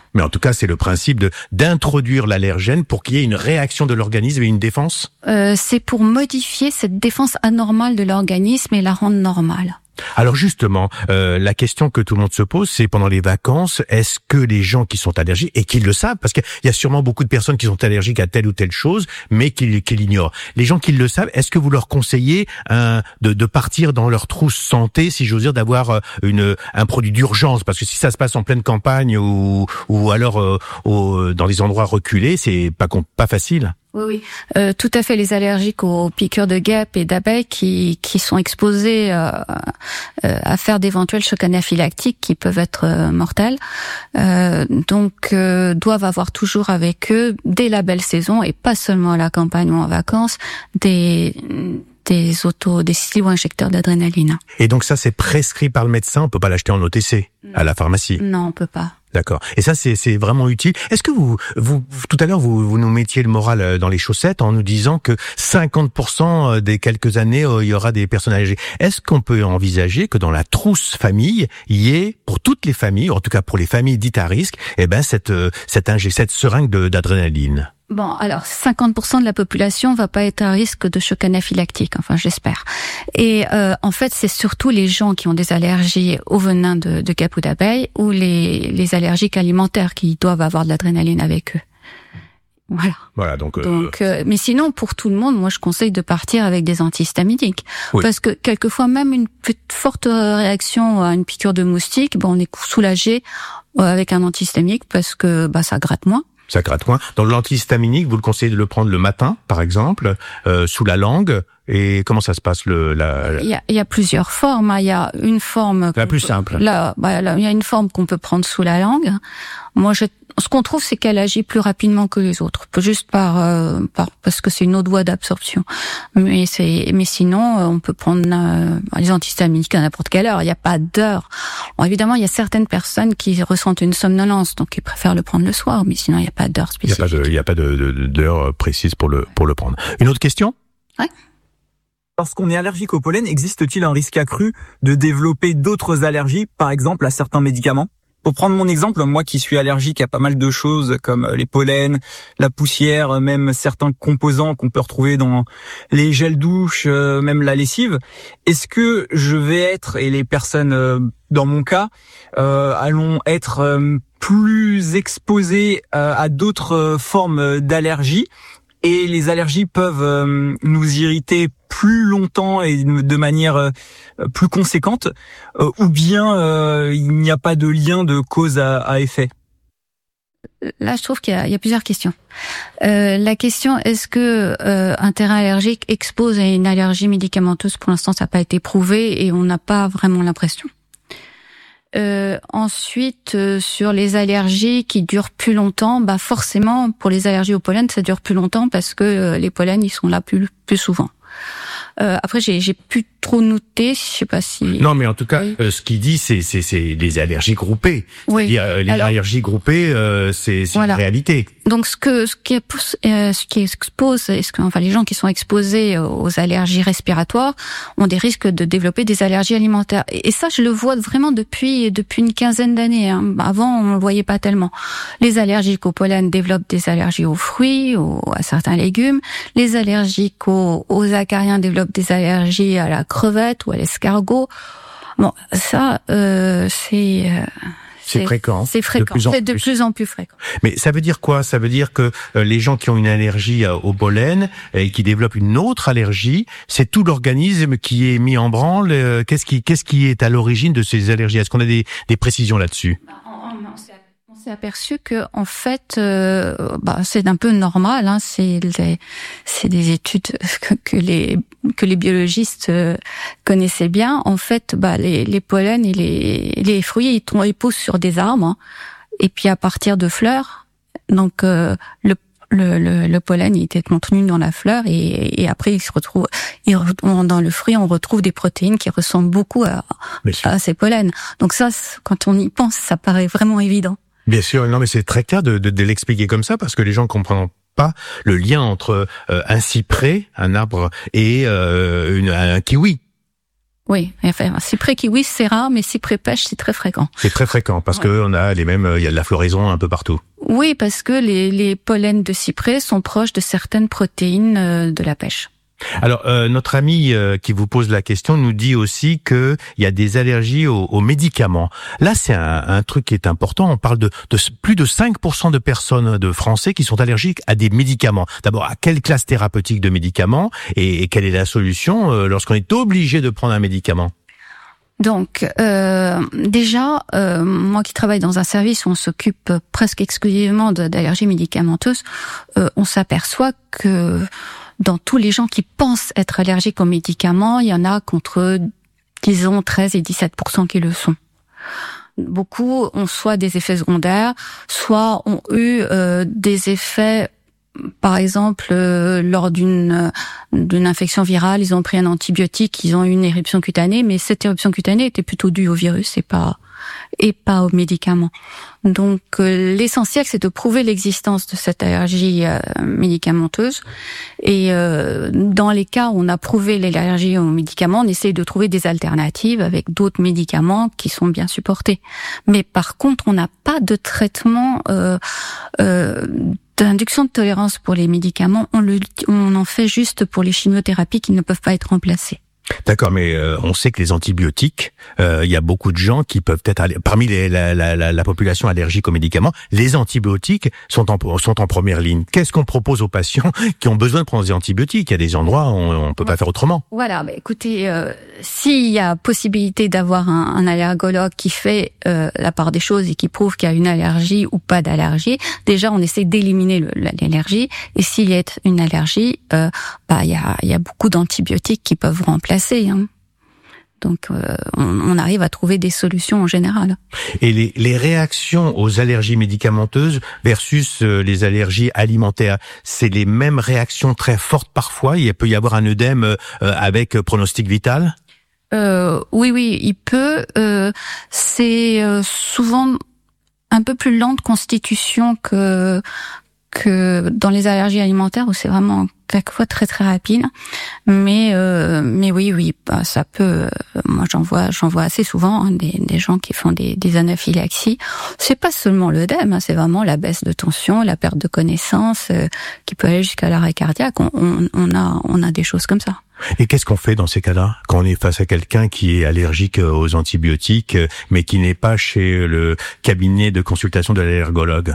Mais en tout cas, c'est le principe de d'introduire l'allergène pour qu'il y ait une réaction de l'organisme et une défense. Euh, c'est pour modifier cette défense anormale de l'organisme et la rendre normale. Alors justement, euh, la question que tout le monde se pose, c'est pendant les vacances, est-ce que les gens qui sont allergiques, et qui le savent, parce qu'il y a sûrement beaucoup de personnes qui sont allergiques à telle ou telle chose, mais qui, qui l'ignorent. Les gens qui le savent, est-ce que vous leur conseillez un, de, de partir dans leur trousse santé, si j'ose dire, d'avoir une, un produit d'urgence? Parce que si ça se passe en pleine campagne ou, ou alors euh, au, dans des endroits reculés, c'est pas, pas facile. Oui, oui, euh, tout à fait. Les allergiques aux piqûres de guêpes et d'abeilles qui qui sont exposés euh, euh, à faire d'éventuels chocs anaphylactiques qui peuvent être euh, mortels, euh, donc euh, doivent avoir toujours avec eux dès la belle saison et pas seulement à la campagne ou en vacances des des auto des silo-injecteurs d'adrénaline. Et donc ça, c'est prescrit par le médecin. On peut pas l'acheter en O T C à la pharmacie. Non, on peut pas. D'accord. Et ça, c'est, c'est vraiment utile. Est-ce que vous, vous, tout à l'heure, vous, vous nous mettiez le moral dans les chaussettes en nous disant que cinquante pour cent des quelques années, il y aura des personnes allergiques. Est-ce qu'on peut envisager que dans la trousse famille, il y ait, pour toutes les familles, en tout cas pour les familles dites à risque, eh ben, cette, cette, cette seringue de, d'adrénaline? Bon, alors cinquante pour cent de la population va pas être à risque de choc anaphylactique, enfin j'espère. Et euh, en fait, c'est surtout les gens qui ont des allergies au venin de, de guêpes ou d'abeilles ou les, les allergiques alimentaires qui doivent avoir de l'adrénaline avec eux. Voilà. Voilà, donc. Euh... donc euh, mais sinon, pour tout le monde, moi, je conseille de partir avec des antihistaminiques, oui. Parce que quelquefois, même une forte réaction à une piqûre de moustique, bon, on est soulagé avec un antihistaminique parce que bah ça gratte moins. Ça gratte moins. Dans l'antihistaminique, vous le conseillez de le prendre le matin, par exemple, euh, sous la langue. Et comment ça se passe le la, la... Il y a, il y a plusieurs formes. Il y a une forme la plus simple. Là, bah, là, il y a une forme qu'on peut prendre sous la langue. Moi, je, ce qu'on trouve, c'est qu'elle agit plus rapidement que les autres, juste par, euh, par parce que c'est une autre voie d'absorption. Mais c'est, mais sinon, on peut prendre euh, les antihistaminiques à n'importe quelle heure. Il n'y a pas d'heure. Bon, évidemment, il y a certaines personnes qui ressentent une somnolence, donc ils préfèrent le prendre le soir. Mais sinon, il n'y a pas d'heure spécifique. Il n'y a pas de, il y a pas de, de, d'heure précise pour le pour le prendre. Une autre question? Ouais. Lorsqu'on est allergique au pollen, existe-t-il un risque accru de développer d'autres allergies, par exemple à certains médicaments? Pour prendre mon exemple, moi qui suis allergique à pas mal de choses comme les pollens, la poussière, même certains composants qu'on peut retrouver dans les gels douche, même la lessive, est-ce que je vais être, et les personnes dans mon cas, euh, allons être plus exposées à d'autres formes d'allergies? Et les allergies peuvent euh, nous irriter plus longtemps et de manière euh, plus conséquente, euh, ou bien euh, il n'y a pas de lien de cause à, à effet? Là, je trouve qu'il y a, il y a plusieurs questions. Euh, la question, est-ce que euh, un terrain allergique expose à une allergie médicamenteuse? Pour l'instant, ça n'a pas été prouvé et on n'a pas vraiment l'impression. Euh, ensuite, euh, sur les allergies qui durent plus longtemps, bah forcément, pour les allergies au pollen, ça dure plus longtemps parce que euh, les pollens, ils sont là plus plus souvent. Euh, après, j'ai j'ai plus trop noté, je sais pas si. Non, mais en tout cas, oui. euh, ce qu'il dit, c'est c'est c'est les allergies groupées. Oui. C'est-à-dire, euh, les Alors, allergies groupées, euh, c'est c'est voilà. Une réalité. Donc, ce que ce qui est, euh, ce qui expose, ce que, enfin, les gens qui sont exposés aux allergies respiratoires ont des risques de développer des allergies alimentaires. Et, et ça, je le vois vraiment depuis depuis une quinzaine d'années. Hein. Avant, on le voyait pas tellement. Les allergiques au pollen développent des allergies aux fruits, aux, à certains légumes. Les allergiques aux, aux acariens développent des allergies à la crevette ou à l'escargot. Bon, ça, euh, c'est... Euh, C'est fréquent. C'est fréquent. C'est de plus en plus fréquent. Mais ça veut dire quoi? Ça veut dire que euh, les gens qui ont une allergie euh, au pollen et qui développent une autre allergie, c'est tout l'organisme qui est mis en branle. Euh, qu'est-ce qui, qu'est-ce qui est à l'origine de ces allergies? Est-ce qu'on a des, des précisions là-dessus? On s'est aperçu que en fait, euh, bah, c'est un peu normal. Hein, c'est les, c'est des études que, que les que les biologistes euh, connaissaient bien. En fait, bah, les, les pollens et les les fruits, ils, tombent, ils poussent sur des arbres, hein, et puis à partir de fleurs. Donc euh, le Le, le, le pollen il était contenu dans la fleur et, et après il se retrouve il, dans le fruit on retrouve des protéines qui ressemblent beaucoup à, à ces pollens. Donc ça, quand on y pense, ça paraît vraiment évident. Bien sûr, non mais c'est très clair de, de, de l'expliquer comme ça parce que les gens comprennent pas le lien entre euh, un cyprès, un arbre, et euh, une, un kiwi. Oui, enfin, cyprès kiwi, c'est rare, mais cyprès pêche, c'est très fréquent. C'est très fréquent parce Ouais. que on a les mêmes, il y a de la floraison un peu partout. Oui, parce que les, les pollens de cyprès sont proches de certaines protéines euh, de la pêche. Alors, euh, notre ami euh, qui vous pose la question nous dit aussi que il y a des allergies aux, aux médicaments. Là, c'est un, un truc qui est important. On parle de, de plus de cinq pour cent de personnes, de Français, qui sont allergiques à des médicaments. D'abord, à quelle classe thérapeutique de médicaments et, et quelle est la solution euh, lorsqu'on est obligé de prendre un médicament? Donc, euh, déjà, euh, moi qui travaille dans un service où on s'occupe presque exclusivement de- d'allergies médicamenteuses, euh, on s'aperçoit que dans tous les gens qui pensent être allergiques aux médicaments, il y en a qu'entre, disons, treize et dix-sept pour cent qui le sont. Beaucoup ont soit des effets secondaires, soit ont eu euh, des effets, par exemple, euh, lors d'une euh, d'une infection virale, ils ont pris un antibiotique, ils ont eu une éruption cutanée, mais cette éruption cutanée était plutôt due au virus et pas et pas aux médicaments. Donc euh, l'essentiel, c'est de prouver l'existence de cette allergie euh, médicamenteuse. Et euh, dans les cas où on a prouvé l'allergie aux médicaments, on essaye de trouver des alternatives avec d'autres médicaments qui sont bien supportés. Mais par contre, on n'a pas de traitement euh, euh, d'induction de tolérance pour les médicaments. On, le, on en fait juste pour les chimiothérapies qui ne peuvent pas être remplacées. D'accord, mais euh, on sait que les antibiotiques, euh, il y a beaucoup de gens qui peuvent être aller- parmi les, la, la, la, la population allergique aux médicaments, les antibiotiques sont en sont en première ligne. Qu'est-ce qu'on propose aux patients qui ont besoin de prendre des antibiotiques? Il y a des endroits où on, on peut pas faire autrement. Voilà, bah écoutez, euh, s'il y a possibilité d'avoir un, un allergologue qui fait euh, la part des choses et qui prouve qu'il y a une allergie ou pas d'allergie, déjà on essaie d'éliminer le- l'allergie. Et s'il y a une allergie, euh, bah il y a, il y a beaucoup d'antibiotiques qui peuvent remplacer. Hein. Donc euh, on, on arrive à trouver des solutions en général. Et les, les réactions aux allergies médicamenteuses versus euh, les allergies alimentaires, c'est les mêmes réactions très fortes parfois. Il peut y avoir un œdème euh, avec pronostic vital. Euh, oui, oui, il peut. Euh, c'est euh, souvent un peu plus lent de constitution que que dans les allergies alimentaires où c'est vraiment quelquefois très très rapide. Mais euh, mais oui, oui, bah, ça peut. Euh, moi, j'en vois, j'en vois assez souvent hein, des des gens qui font des des anaphylaxies. C'est pas seulement l'œdème, hein, c'est vraiment la baisse de tension, la perte de connaissance, euh, qui peut aller jusqu'à l'arrêt cardiaque. On, on, on a on a des choses comme ça. Et qu'est-ce qu'on fait dans ces cas-là quand on est face à quelqu'un qui est allergique aux antibiotiques, mais qui n'est pas chez le cabinet de consultation de l'allergologue?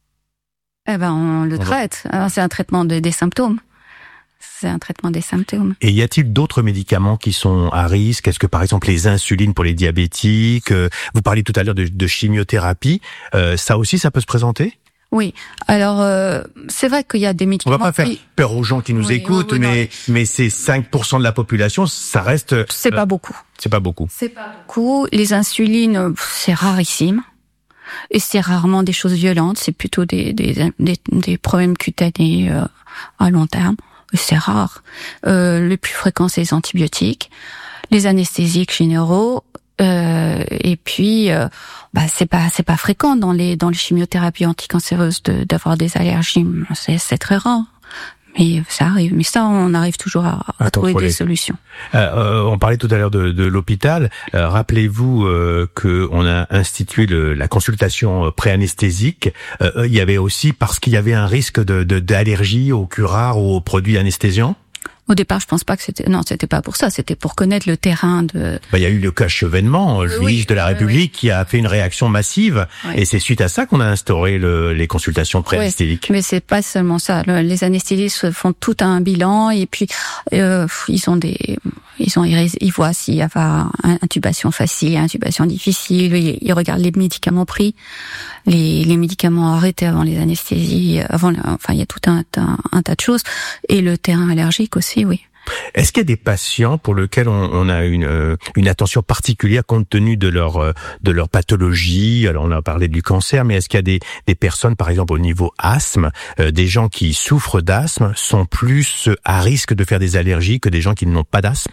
Eh ben, on le On va- traite. Alors, c'est un traitement de, des symptômes. C'est un traitement des symptômes. Et y a-t-il d'autres médicaments qui sont à risque? Est-ce que par exemple les insulines pour les diabétiques, euh, vous parliez tout à l'heure de, de chimiothérapie, euh, ça aussi ça peut se présenter? Oui. Alors, euh, c'est vrai qu'il y a des On médicaments. va pas faire qui- peur aux gens qui nous Oui, écoutent, oui, oui, non, mais mais c'est cinq pour cent de la population, ça reste. C'est pas beaucoup. C'est pas beaucoup. C'est pas beaucoup. Les insulines, euh, c'est rarissime. Et c'est rarement des choses violentes. C'est plutôt des des des, des problèmes cutanés euh, à long terme. C'est rare. Euh, le plus fréquent, c'est les antibiotiques, les anesthésiques généraux. Euh, et puis, euh, bah c'est pas c'est pas fréquent dans les dans les chimiothérapies anticancéreuses de, d'avoir des allergies. C'est c'est très rare, mais ça arrive. Mais ça, on arrive toujours à, à À trouver contrôler. des solutions. Euh, euh, on parlait tout à l'heure de, de l'hôpital. Euh, rappelez-vous euh, que on a institué le, la consultation euh, pré-anesthésique. Euh, il y avait aussi parce qu'il y avait un risque de, de d'allergie aux curares ou aux produits anesthésiants. Au départ, je pense pas que c'était non, c'était pas pour ça. C'était pour connaître le terrain de. Ben, il y a eu le cas Chevènement, Oui, juge de la oui, République, qui a fait une réaction massive. Oui. Et c'est suite à ça qu'on a instauré le, les consultations pré-anesthésiques. Mais c'est pas seulement ça. Le- les anesthésistes font tout un bilan et puis euh, ils ont des, ils ont, ils voient s'il y a pas intubation facile, intubation difficile. Ils, ils regardent les médicaments pris, les, les médicaments arrêtés avant les anesthésies, avant. Enfin, il y a tout un, un, un tas de choses et le terrain allergique aussi, oui. Est-ce qu'il y a des patients pour lesquels on, on a une, euh, une attention particulière compte tenu de leur, euh, de leur pathologie? Alors on a parlé du cancer, mais est-ce qu'il y a des, des personnes, par exemple au niveau asthme, euh, des gens qui souffrent d'asthme sont plus à risque de faire des allergies que des gens qui n'ont pas d'asthme?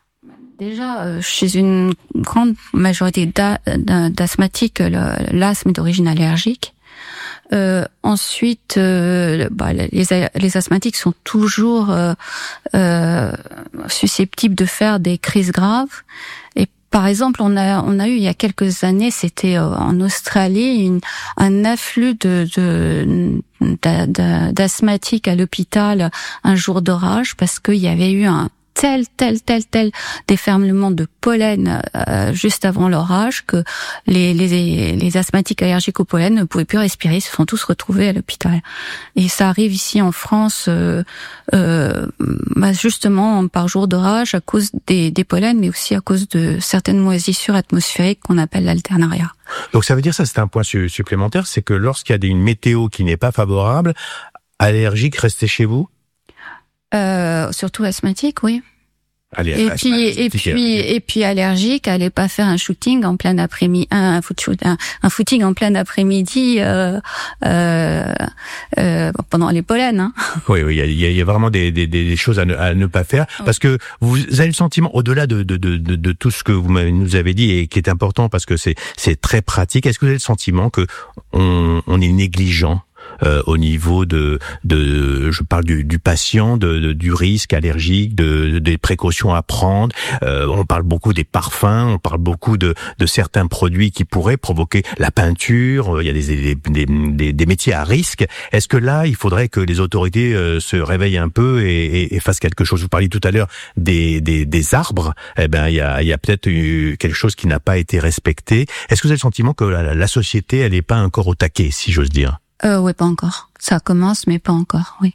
Déjà, euh, chez une grande majorité d'a- d'a- d'asthmatiques, le- l'asthme est d'origine allergique. Euh, ensuite, euh, bah, les, les asthmatiques sont toujours euh, euh, susceptibles de faire des crises graves. Et par exemple, on a on a eu il y a quelques années, c'était euh, en Australie, une, un afflux de, de d'asthmatiques à l'hôpital un jour d'orage parce qu'il y avait eu un tel, tel, tel, tel déferlement de pollen euh, juste avant l'orage que les, les, les asthmatiques allergiques au pollen ne pouvaient plus respirer, ils se sont tous retrouvés à l'hôpital. Et ça arrive ici en France euh, euh, bah justement par jour d'orage à cause des, des pollens, mais aussi à cause de certaines moisissures atmosphériques qu'on appelle l'alternaria. Donc ça veut dire, ça c'est un point su- supplémentaire, c'est que lorsqu'il y a des, une météo qui n'est pas favorable, allergique, restez chez vous. Euh, surtout asthmatique, oui. Allez, et puis et puis et puis allergique, allez pas faire un shooting en plein après-midi, un, un, foot shoot, un, un footing en plein après-midi euh, euh, euh, pendant les pollens. Hein. Oui, oui, il y a, il y a vraiment des, des, des choses à ne, à ne pas faire parce que vous avez le sentiment, au-delà de, de, de, de, de tout ce que vous nous avez dit et qui est important parce que c'est, c'est très pratique. Est-ce que vous avez le sentiment que on, on est négligent? Euh, au niveau de, de, je parle du, du patient, de, de, du risque allergique, de, de des précautions à prendre. Euh, on parle beaucoup des parfums, on parle beaucoup de, de certains produits qui pourraient provoquer la peinture. Il y a des, des, des, des métiers à risque. Est-ce que là, il faudrait que les autorités euh, se réveillent un peu et, et, et fassent quelque chose? Vous parliez tout à l'heure des, des, des arbres. Eh ben, il y a, il y a peut-être eu quelque chose qui n'a pas été respecté. Est-ce que vous avez le sentiment que la, la société, elle n'est pas encore au taquet, si j'ose dire? Euh, ouais, pas encore. Ça commence, mais pas encore, oui.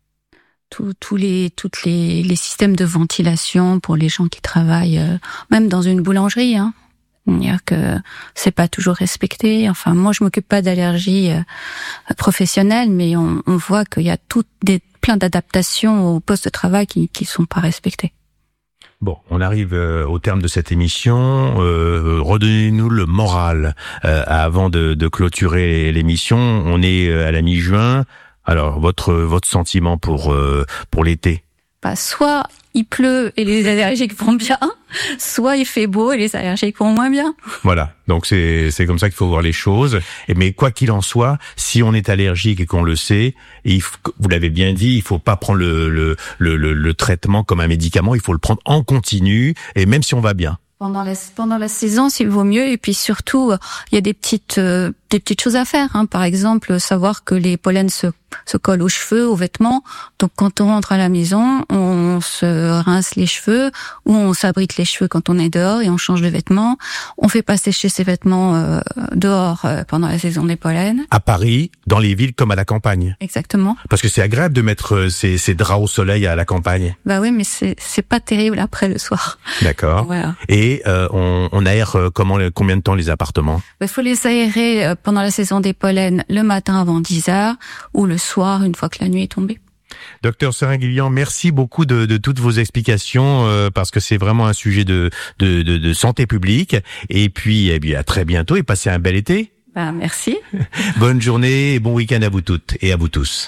Tous, tous les, toutes les, les systèmes de ventilation pour les gens qui travaillent, euh, même dans une boulangerie, hein. C'est-à-dire que c'est pas toujours respecté. Enfin, moi, je m'occupe pas d'allergies euh, professionnelles, mais on, on voit qu'il y a toutes des, plein d'adaptations au poste de travail qui, qui sont pas respectées. Bon, on arrive euh, au terme de cette émission. Euh, redonnez-nous le moral euh, avant de, de clôturer l'émission. On est à la mi-juin. Alors, votre votre sentiment pour euh, pour l'été? Bah, soit il pleut et les allergiques vont bien, soit il fait beau et les allergiques vont moins bien. Voilà, donc c'est c'est comme ça qu'il faut voir les choses. Et mais quoi qu'il en soit, si on est allergique et qu'on le sait, et il faut, vous l'avez bien dit, il faut pas prendre le, le le le le traitement comme un médicament. Il faut le prendre en continu et même si on va bien. Pendant la pendant la saison, s'il vaut mieux. Et puis surtout, il y a des petites euh, des petites choses à faire. Hein. Par exemple, savoir que les pollens se se collent aux cheveux, aux vêtements. Donc quand on rentre à la maison, on se rince les cheveux ou on s'abrite les cheveux quand on est dehors et on change de vêtements. On fait pas sécher ses vêtements euh, dehors euh, pendant la saison des pollens. À Paris, dans les villes comme à la campagne. Exactement. Parce que c'est agréable de mettre ces, ces draps au soleil à la campagne. Bah oui, mais c'est c'est pas terrible après le soir. D'accord. Voilà. Et euh, on, on aère comment combien de temps les appartements? Il faut les aérer euh, pendant la saison des pollens le matin avant dix heures ou le soir une fois que la nuit est tombée. Docteur Serin-Guillan, merci beaucoup de, de toutes vos explications euh, parce que c'est vraiment un sujet de, de, de, de santé publique. Et puis, eh bien, à très bientôt et passez un bel été. Ben, merci. Bonne journée et bon week-end à vous toutes et à vous tous.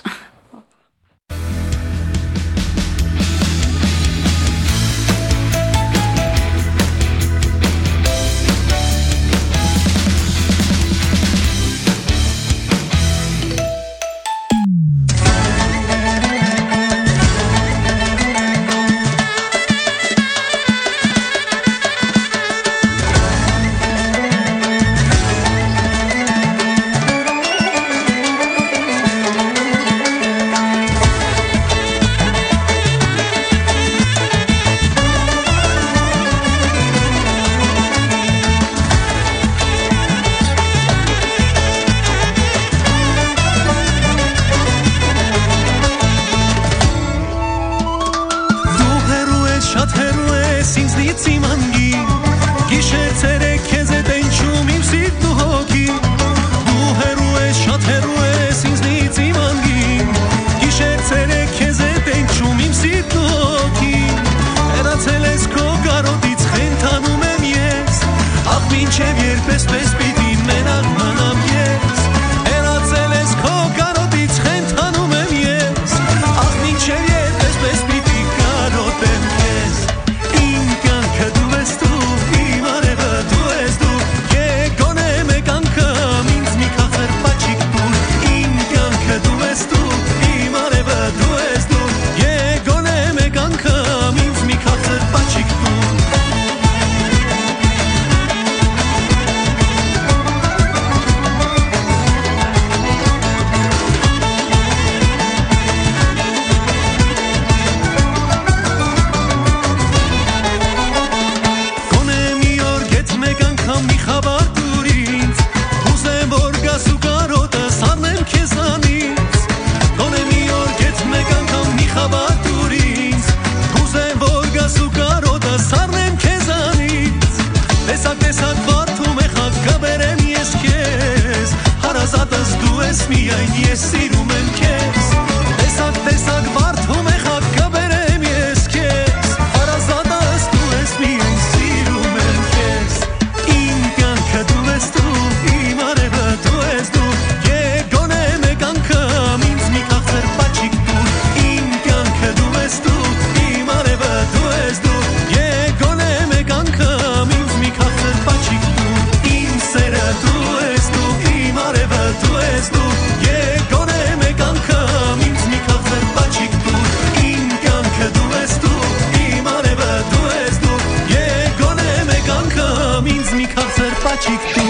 միայն ես սիրում եմ քեզ տեսակ տեսակ վարդում է խաղ կբերեմ ես քեզ հարազատս դու ես միայն սիրում եմ քեզ իմ կյանքը դու ես դու իմ արևը դու ես դու Եգոնե մեկ անգամ ինձ մի քաղցր պաչիկ դու իմ կյանքը դու ես դու իմ արևը դու ես դու Եգոնե մեկ անգամ ինձ մի քաղցր պաչիկ դու իմ սերը դու ես դու իմ արևը դու ես դու Եգոնե մեկ անգամ ինձ մի քաղցր պաչիկ դու իմ կյանքը դու ես դու իմ արևը դու ես դու Եգոնե մեկ անգամ ինձ մի քաղցր պաչիկ դու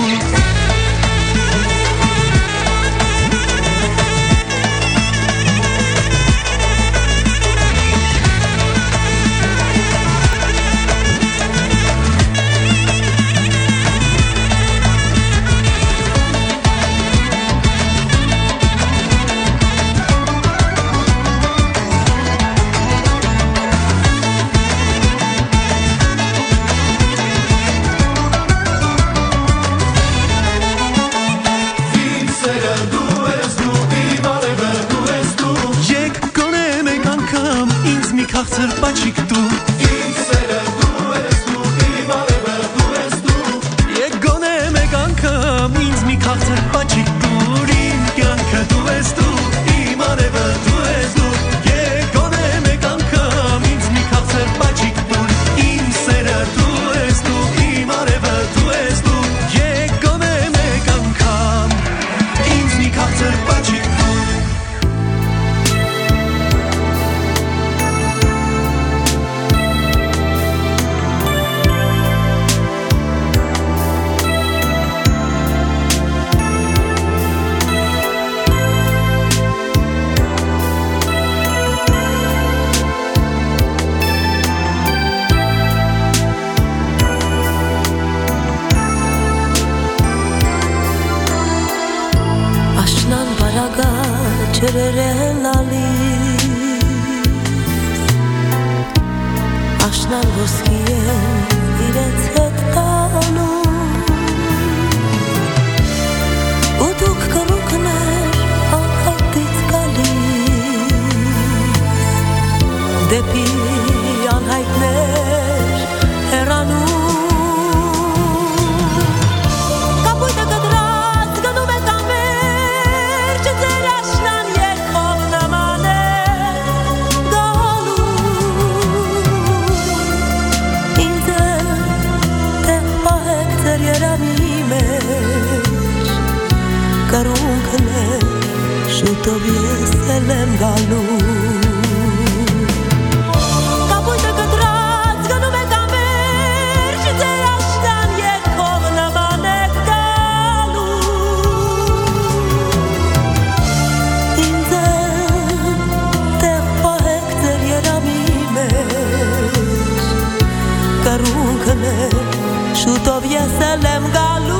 Քաղցր պաչիկ դու Իմ սերը դու ես դու Իմ արևը դու ես դու Եգոնե մեկ անգամ ինձ մի քաղցր պաչիկ դու Իմ կյանքը դու ես դու Իմ արևը դու ես դու Եգոնե մեկ անգամ ինձ մի քաղցր պաչիկ դու Իմ սերը դու ես դու Իմ արևը դու ես դու Եգոնե մեկ անգամ ինձ մի քաղցր պաչիկ դու Ջրերեն լալիս Աշնան ոսկի են իրենց հետ տանում Ու դուք կրուկներ անհայտից գալիս Դեպի անհայտներ հեռանում Կարունքն է շուտով ես էլ եմ գալու Կապույտը կտրած գնում եք ամերջ ձեր աշնան երկով նման եք գալու Ինձ տեղ պահեք ձեր երամի մեջ Կարունքն է շուտով ես էլ եմ գալու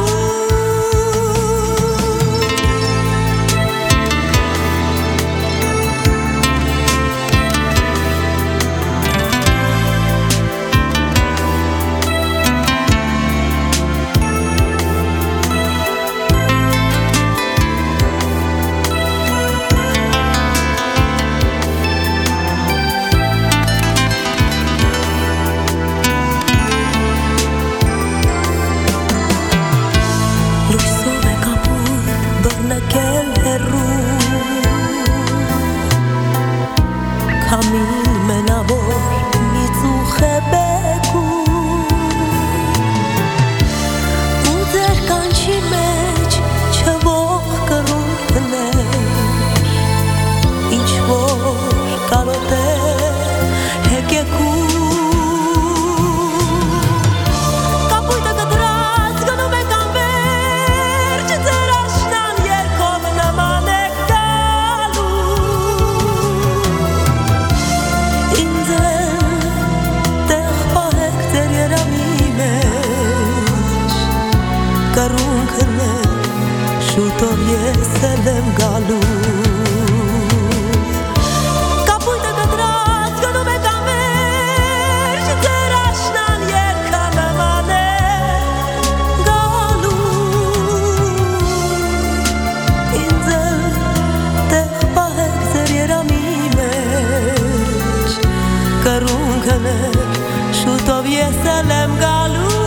Քամին մենավոր մի ծուխ է բեկում Ու ձեր կանչի մեջ չվող կրունկներ Ինչ որ կարոտ է հեկեկում Կապույտը կտրած գնում եք ամերջ ձեր աշնան երկով նման եք Կարունքն է շուտով ես էլ եմ գալու Կապույտը կտրած գնում եք ամերջ ձեր աշնան երկա նման է գալու Ինձ էլ יסלם גלו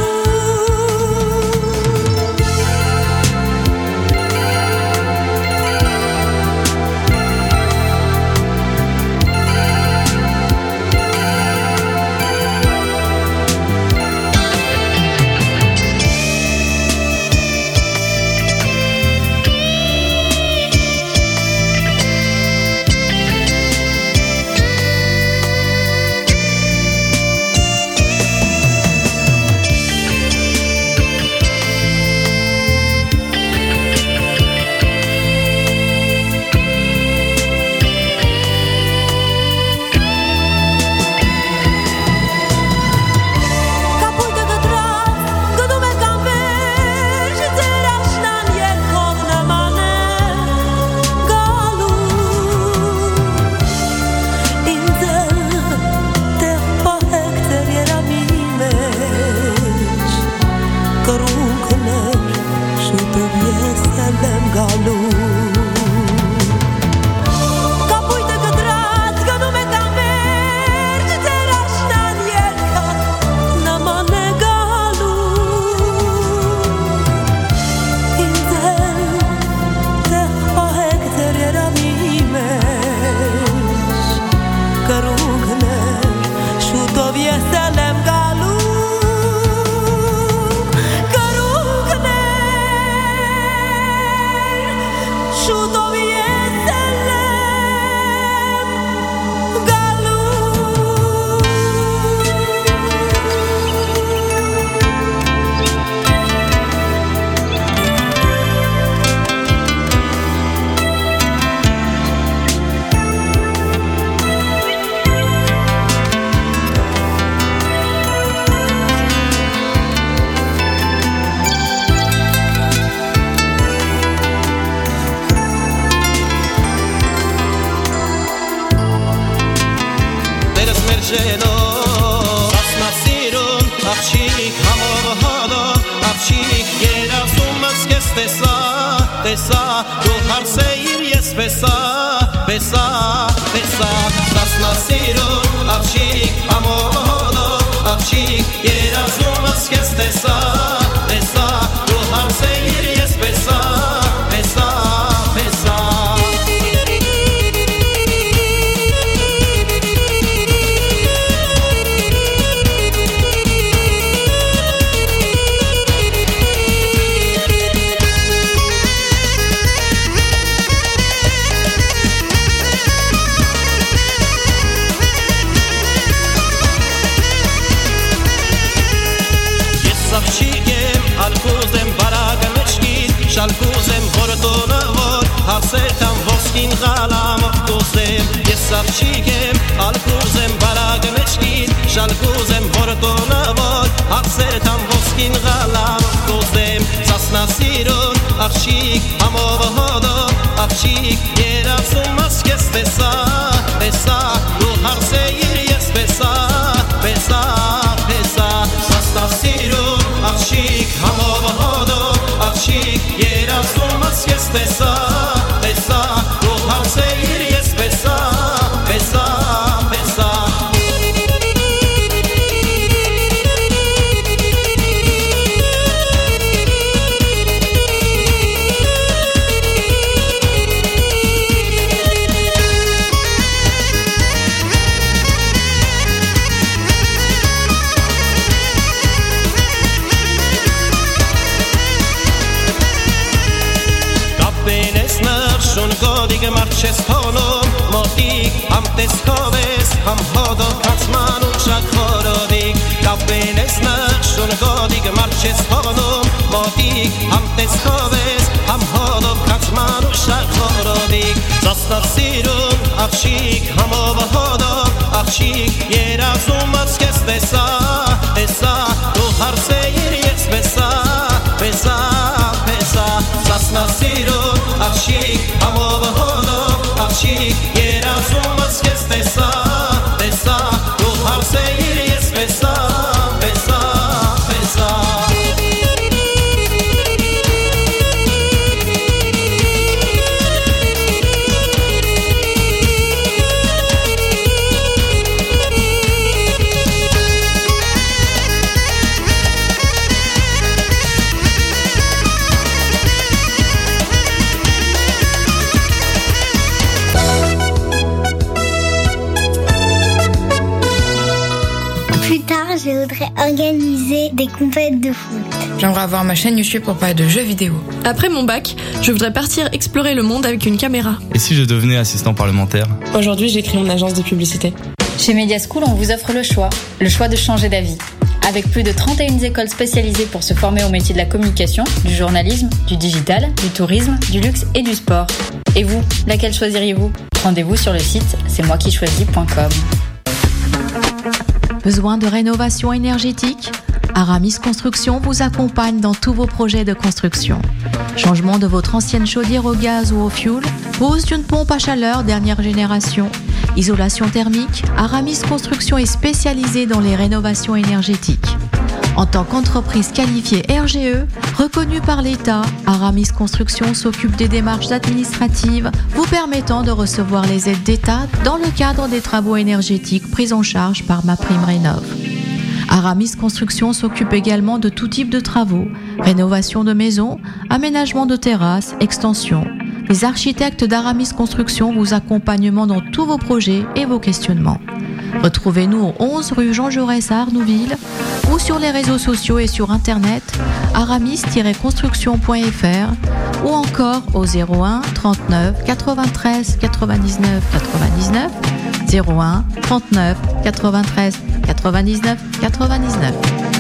j'aimerais organiser des compètes de foot. J'aimerais avoir ma chaîne YouTube pour parler de jeux vidéo. Après mon bac, je voudrais partir explorer le monde avec une caméra. Et si je devenais assistant parlementaire ? Aujourd'hui, j'ai créé une agence de publicité. Chez Media School, on vous offre le choix, le choix de changer d'avis. Avec plus de trente et une écoles spécialisées pour se former au métier de la communication, du journalisme, du digital, du tourisme, du luxe et du sport. Et vous, laquelle choisiriez-vous ? Rendez-vous sur le site c'est moi qui choisis point com. Besoin de rénovation énergétique ? Aramis Construction vous accompagne dans tous vos projets de construction. Changement de votre ancienne chaudière au gaz ou au fioul, pose d'une pompe à chaleur dernière génération, isolation thermique, Aramis Construction est spécialisée dans les rénovations énergétiques. En tant qu'entreprise qualifiée R G E, reconnue par l'État, Aramis Construction s'occupe des démarches administratives vous permettant de recevoir les aides d'État dans le cadre des travaux énergétiques pris en charge par MaPrimeRénov'. Aramis Construction s'occupe également de tout type de travaux, rénovation de maisons, aménagement de terrasses, extensions. Les architectes d'Aramis Construction vous accompagnent dans tous vos projets et vos questionnements. Retrouvez-nous au onze rue Jean Jaurès à Arnouville ou sur les réseaux sociaux et sur internet aramis tiret construction point f r ou encore au zéro un trente-neuf quatre-vingt-treize quatre-vingt-dix-neuf quatre-vingt-dix-neuf zéro un trente-neuf quatre-vingt-treize quatre-vingt-dix-neuf quatre-vingt-dix-neuf.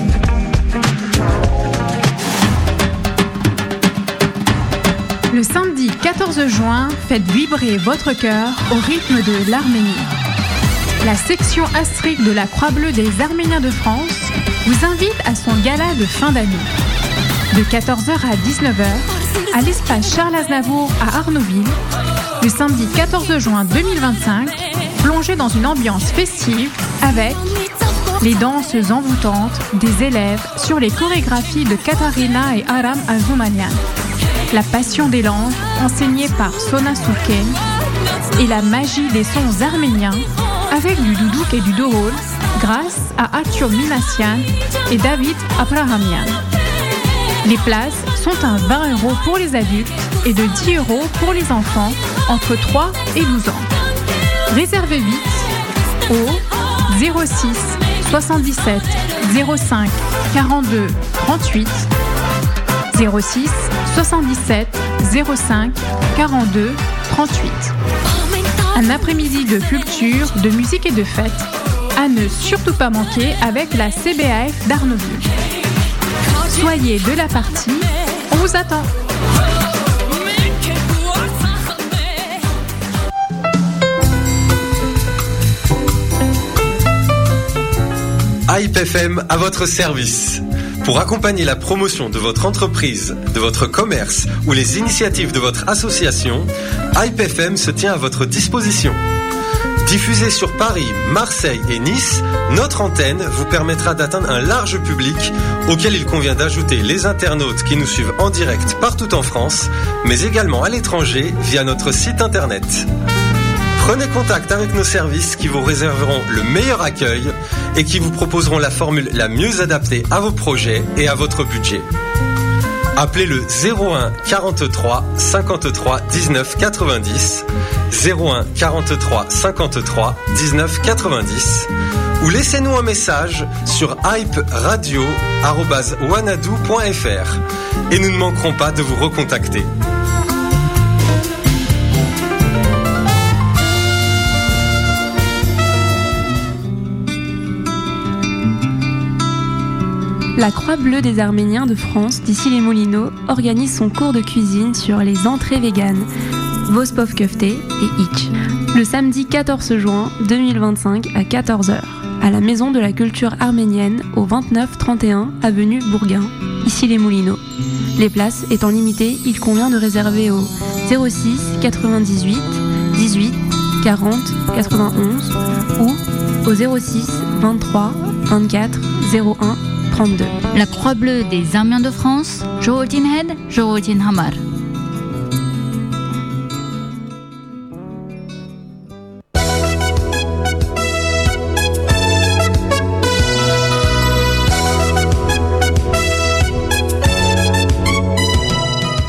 Le samedi quatorze juin, faites vibrer votre cœur au rythme de l'Arménie. La section Astrique de la Croix-Bleue des Arméniens de France vous invite à son gala de fin d'année. De quatorze heures à dix-neuf heures, à l'espace Charles Aznavour à Arnouville, le samedi quatorze juin deux mille vingt-cinq, plongez dans une ambiance festive avec les danses envoûtantes des élèves sur les chorégraphies de Katarina et Aram Azoumanian, la passion des langues enseignée par Sona Sourken et la magie des sons arméniens avec du doudouk et du dohol grâce à Artyom Minassian et David Abrahamian. Les places sont à vingt euros pour les adultes et de dix euros pour les enfants entre trois et douze ans. Réservez vite au zéro six soixante-dix-sept zéro cinq quarante-deux trente-huit zéro six soixante-dix-sept zéro cinq quarante-deux trente-huit. Un après-midi de culture, de musique et de fête à ne surtout pas manquer avec la C B A F d'Arnouville. Soyez de la partie, on vous attend. Hype F M à votre service. Pour accompagner la promotion de votre entreprise, de votre commerce ou les initiatives de votre association, Hype F M se tient à votre disposition. Diffusée sur Paris, Marseille et Nice, notre antenne vous permettra d'atteindre un large public auquel il convient d'ajouter les internautes qui nous suivent en direct partout en France, mais également à l'étranger via notre site internet. Prenez contact avec nos services qui vous réserveront le meilleur accueil et qui vous proposeront la formule la mieux adaptée à vos projets et à votre budget. Appelez le zéro un quarante-trois cinquante-trois dix-neuf quatre-vingt-dix, zéro un quarante-trois cinquante-trois dix-neuf quatre-vingt-dix ou laissez-nous un message sur hype radio arobase wanadoo point f r et nous ne manquerons pas de vous recontacter. La Croix-Bleue des Arméniens de France d'Issy-les-Moulineaux organise son cours de cuisine sur les entrées véganes, Vospov Köfté et Itch, le samedi quatorze juin deux mille vingt-cinq à quatorze heures, à la Maison de la Culture Arménienne au vingt-neuf trente et un avenue Bourguin, Issy-les-Moulineaux. Les places étant limitées, il convient de réserver au zéro six quatre-vingt-dix-huit dix-huit quarante quatre-vingt-onze ou au zéro six vingt-trois vingt-quatre zéro un trente-deux. La Croix-Bleue des Arméniens de France, Johotin Head, Johotin Hamar.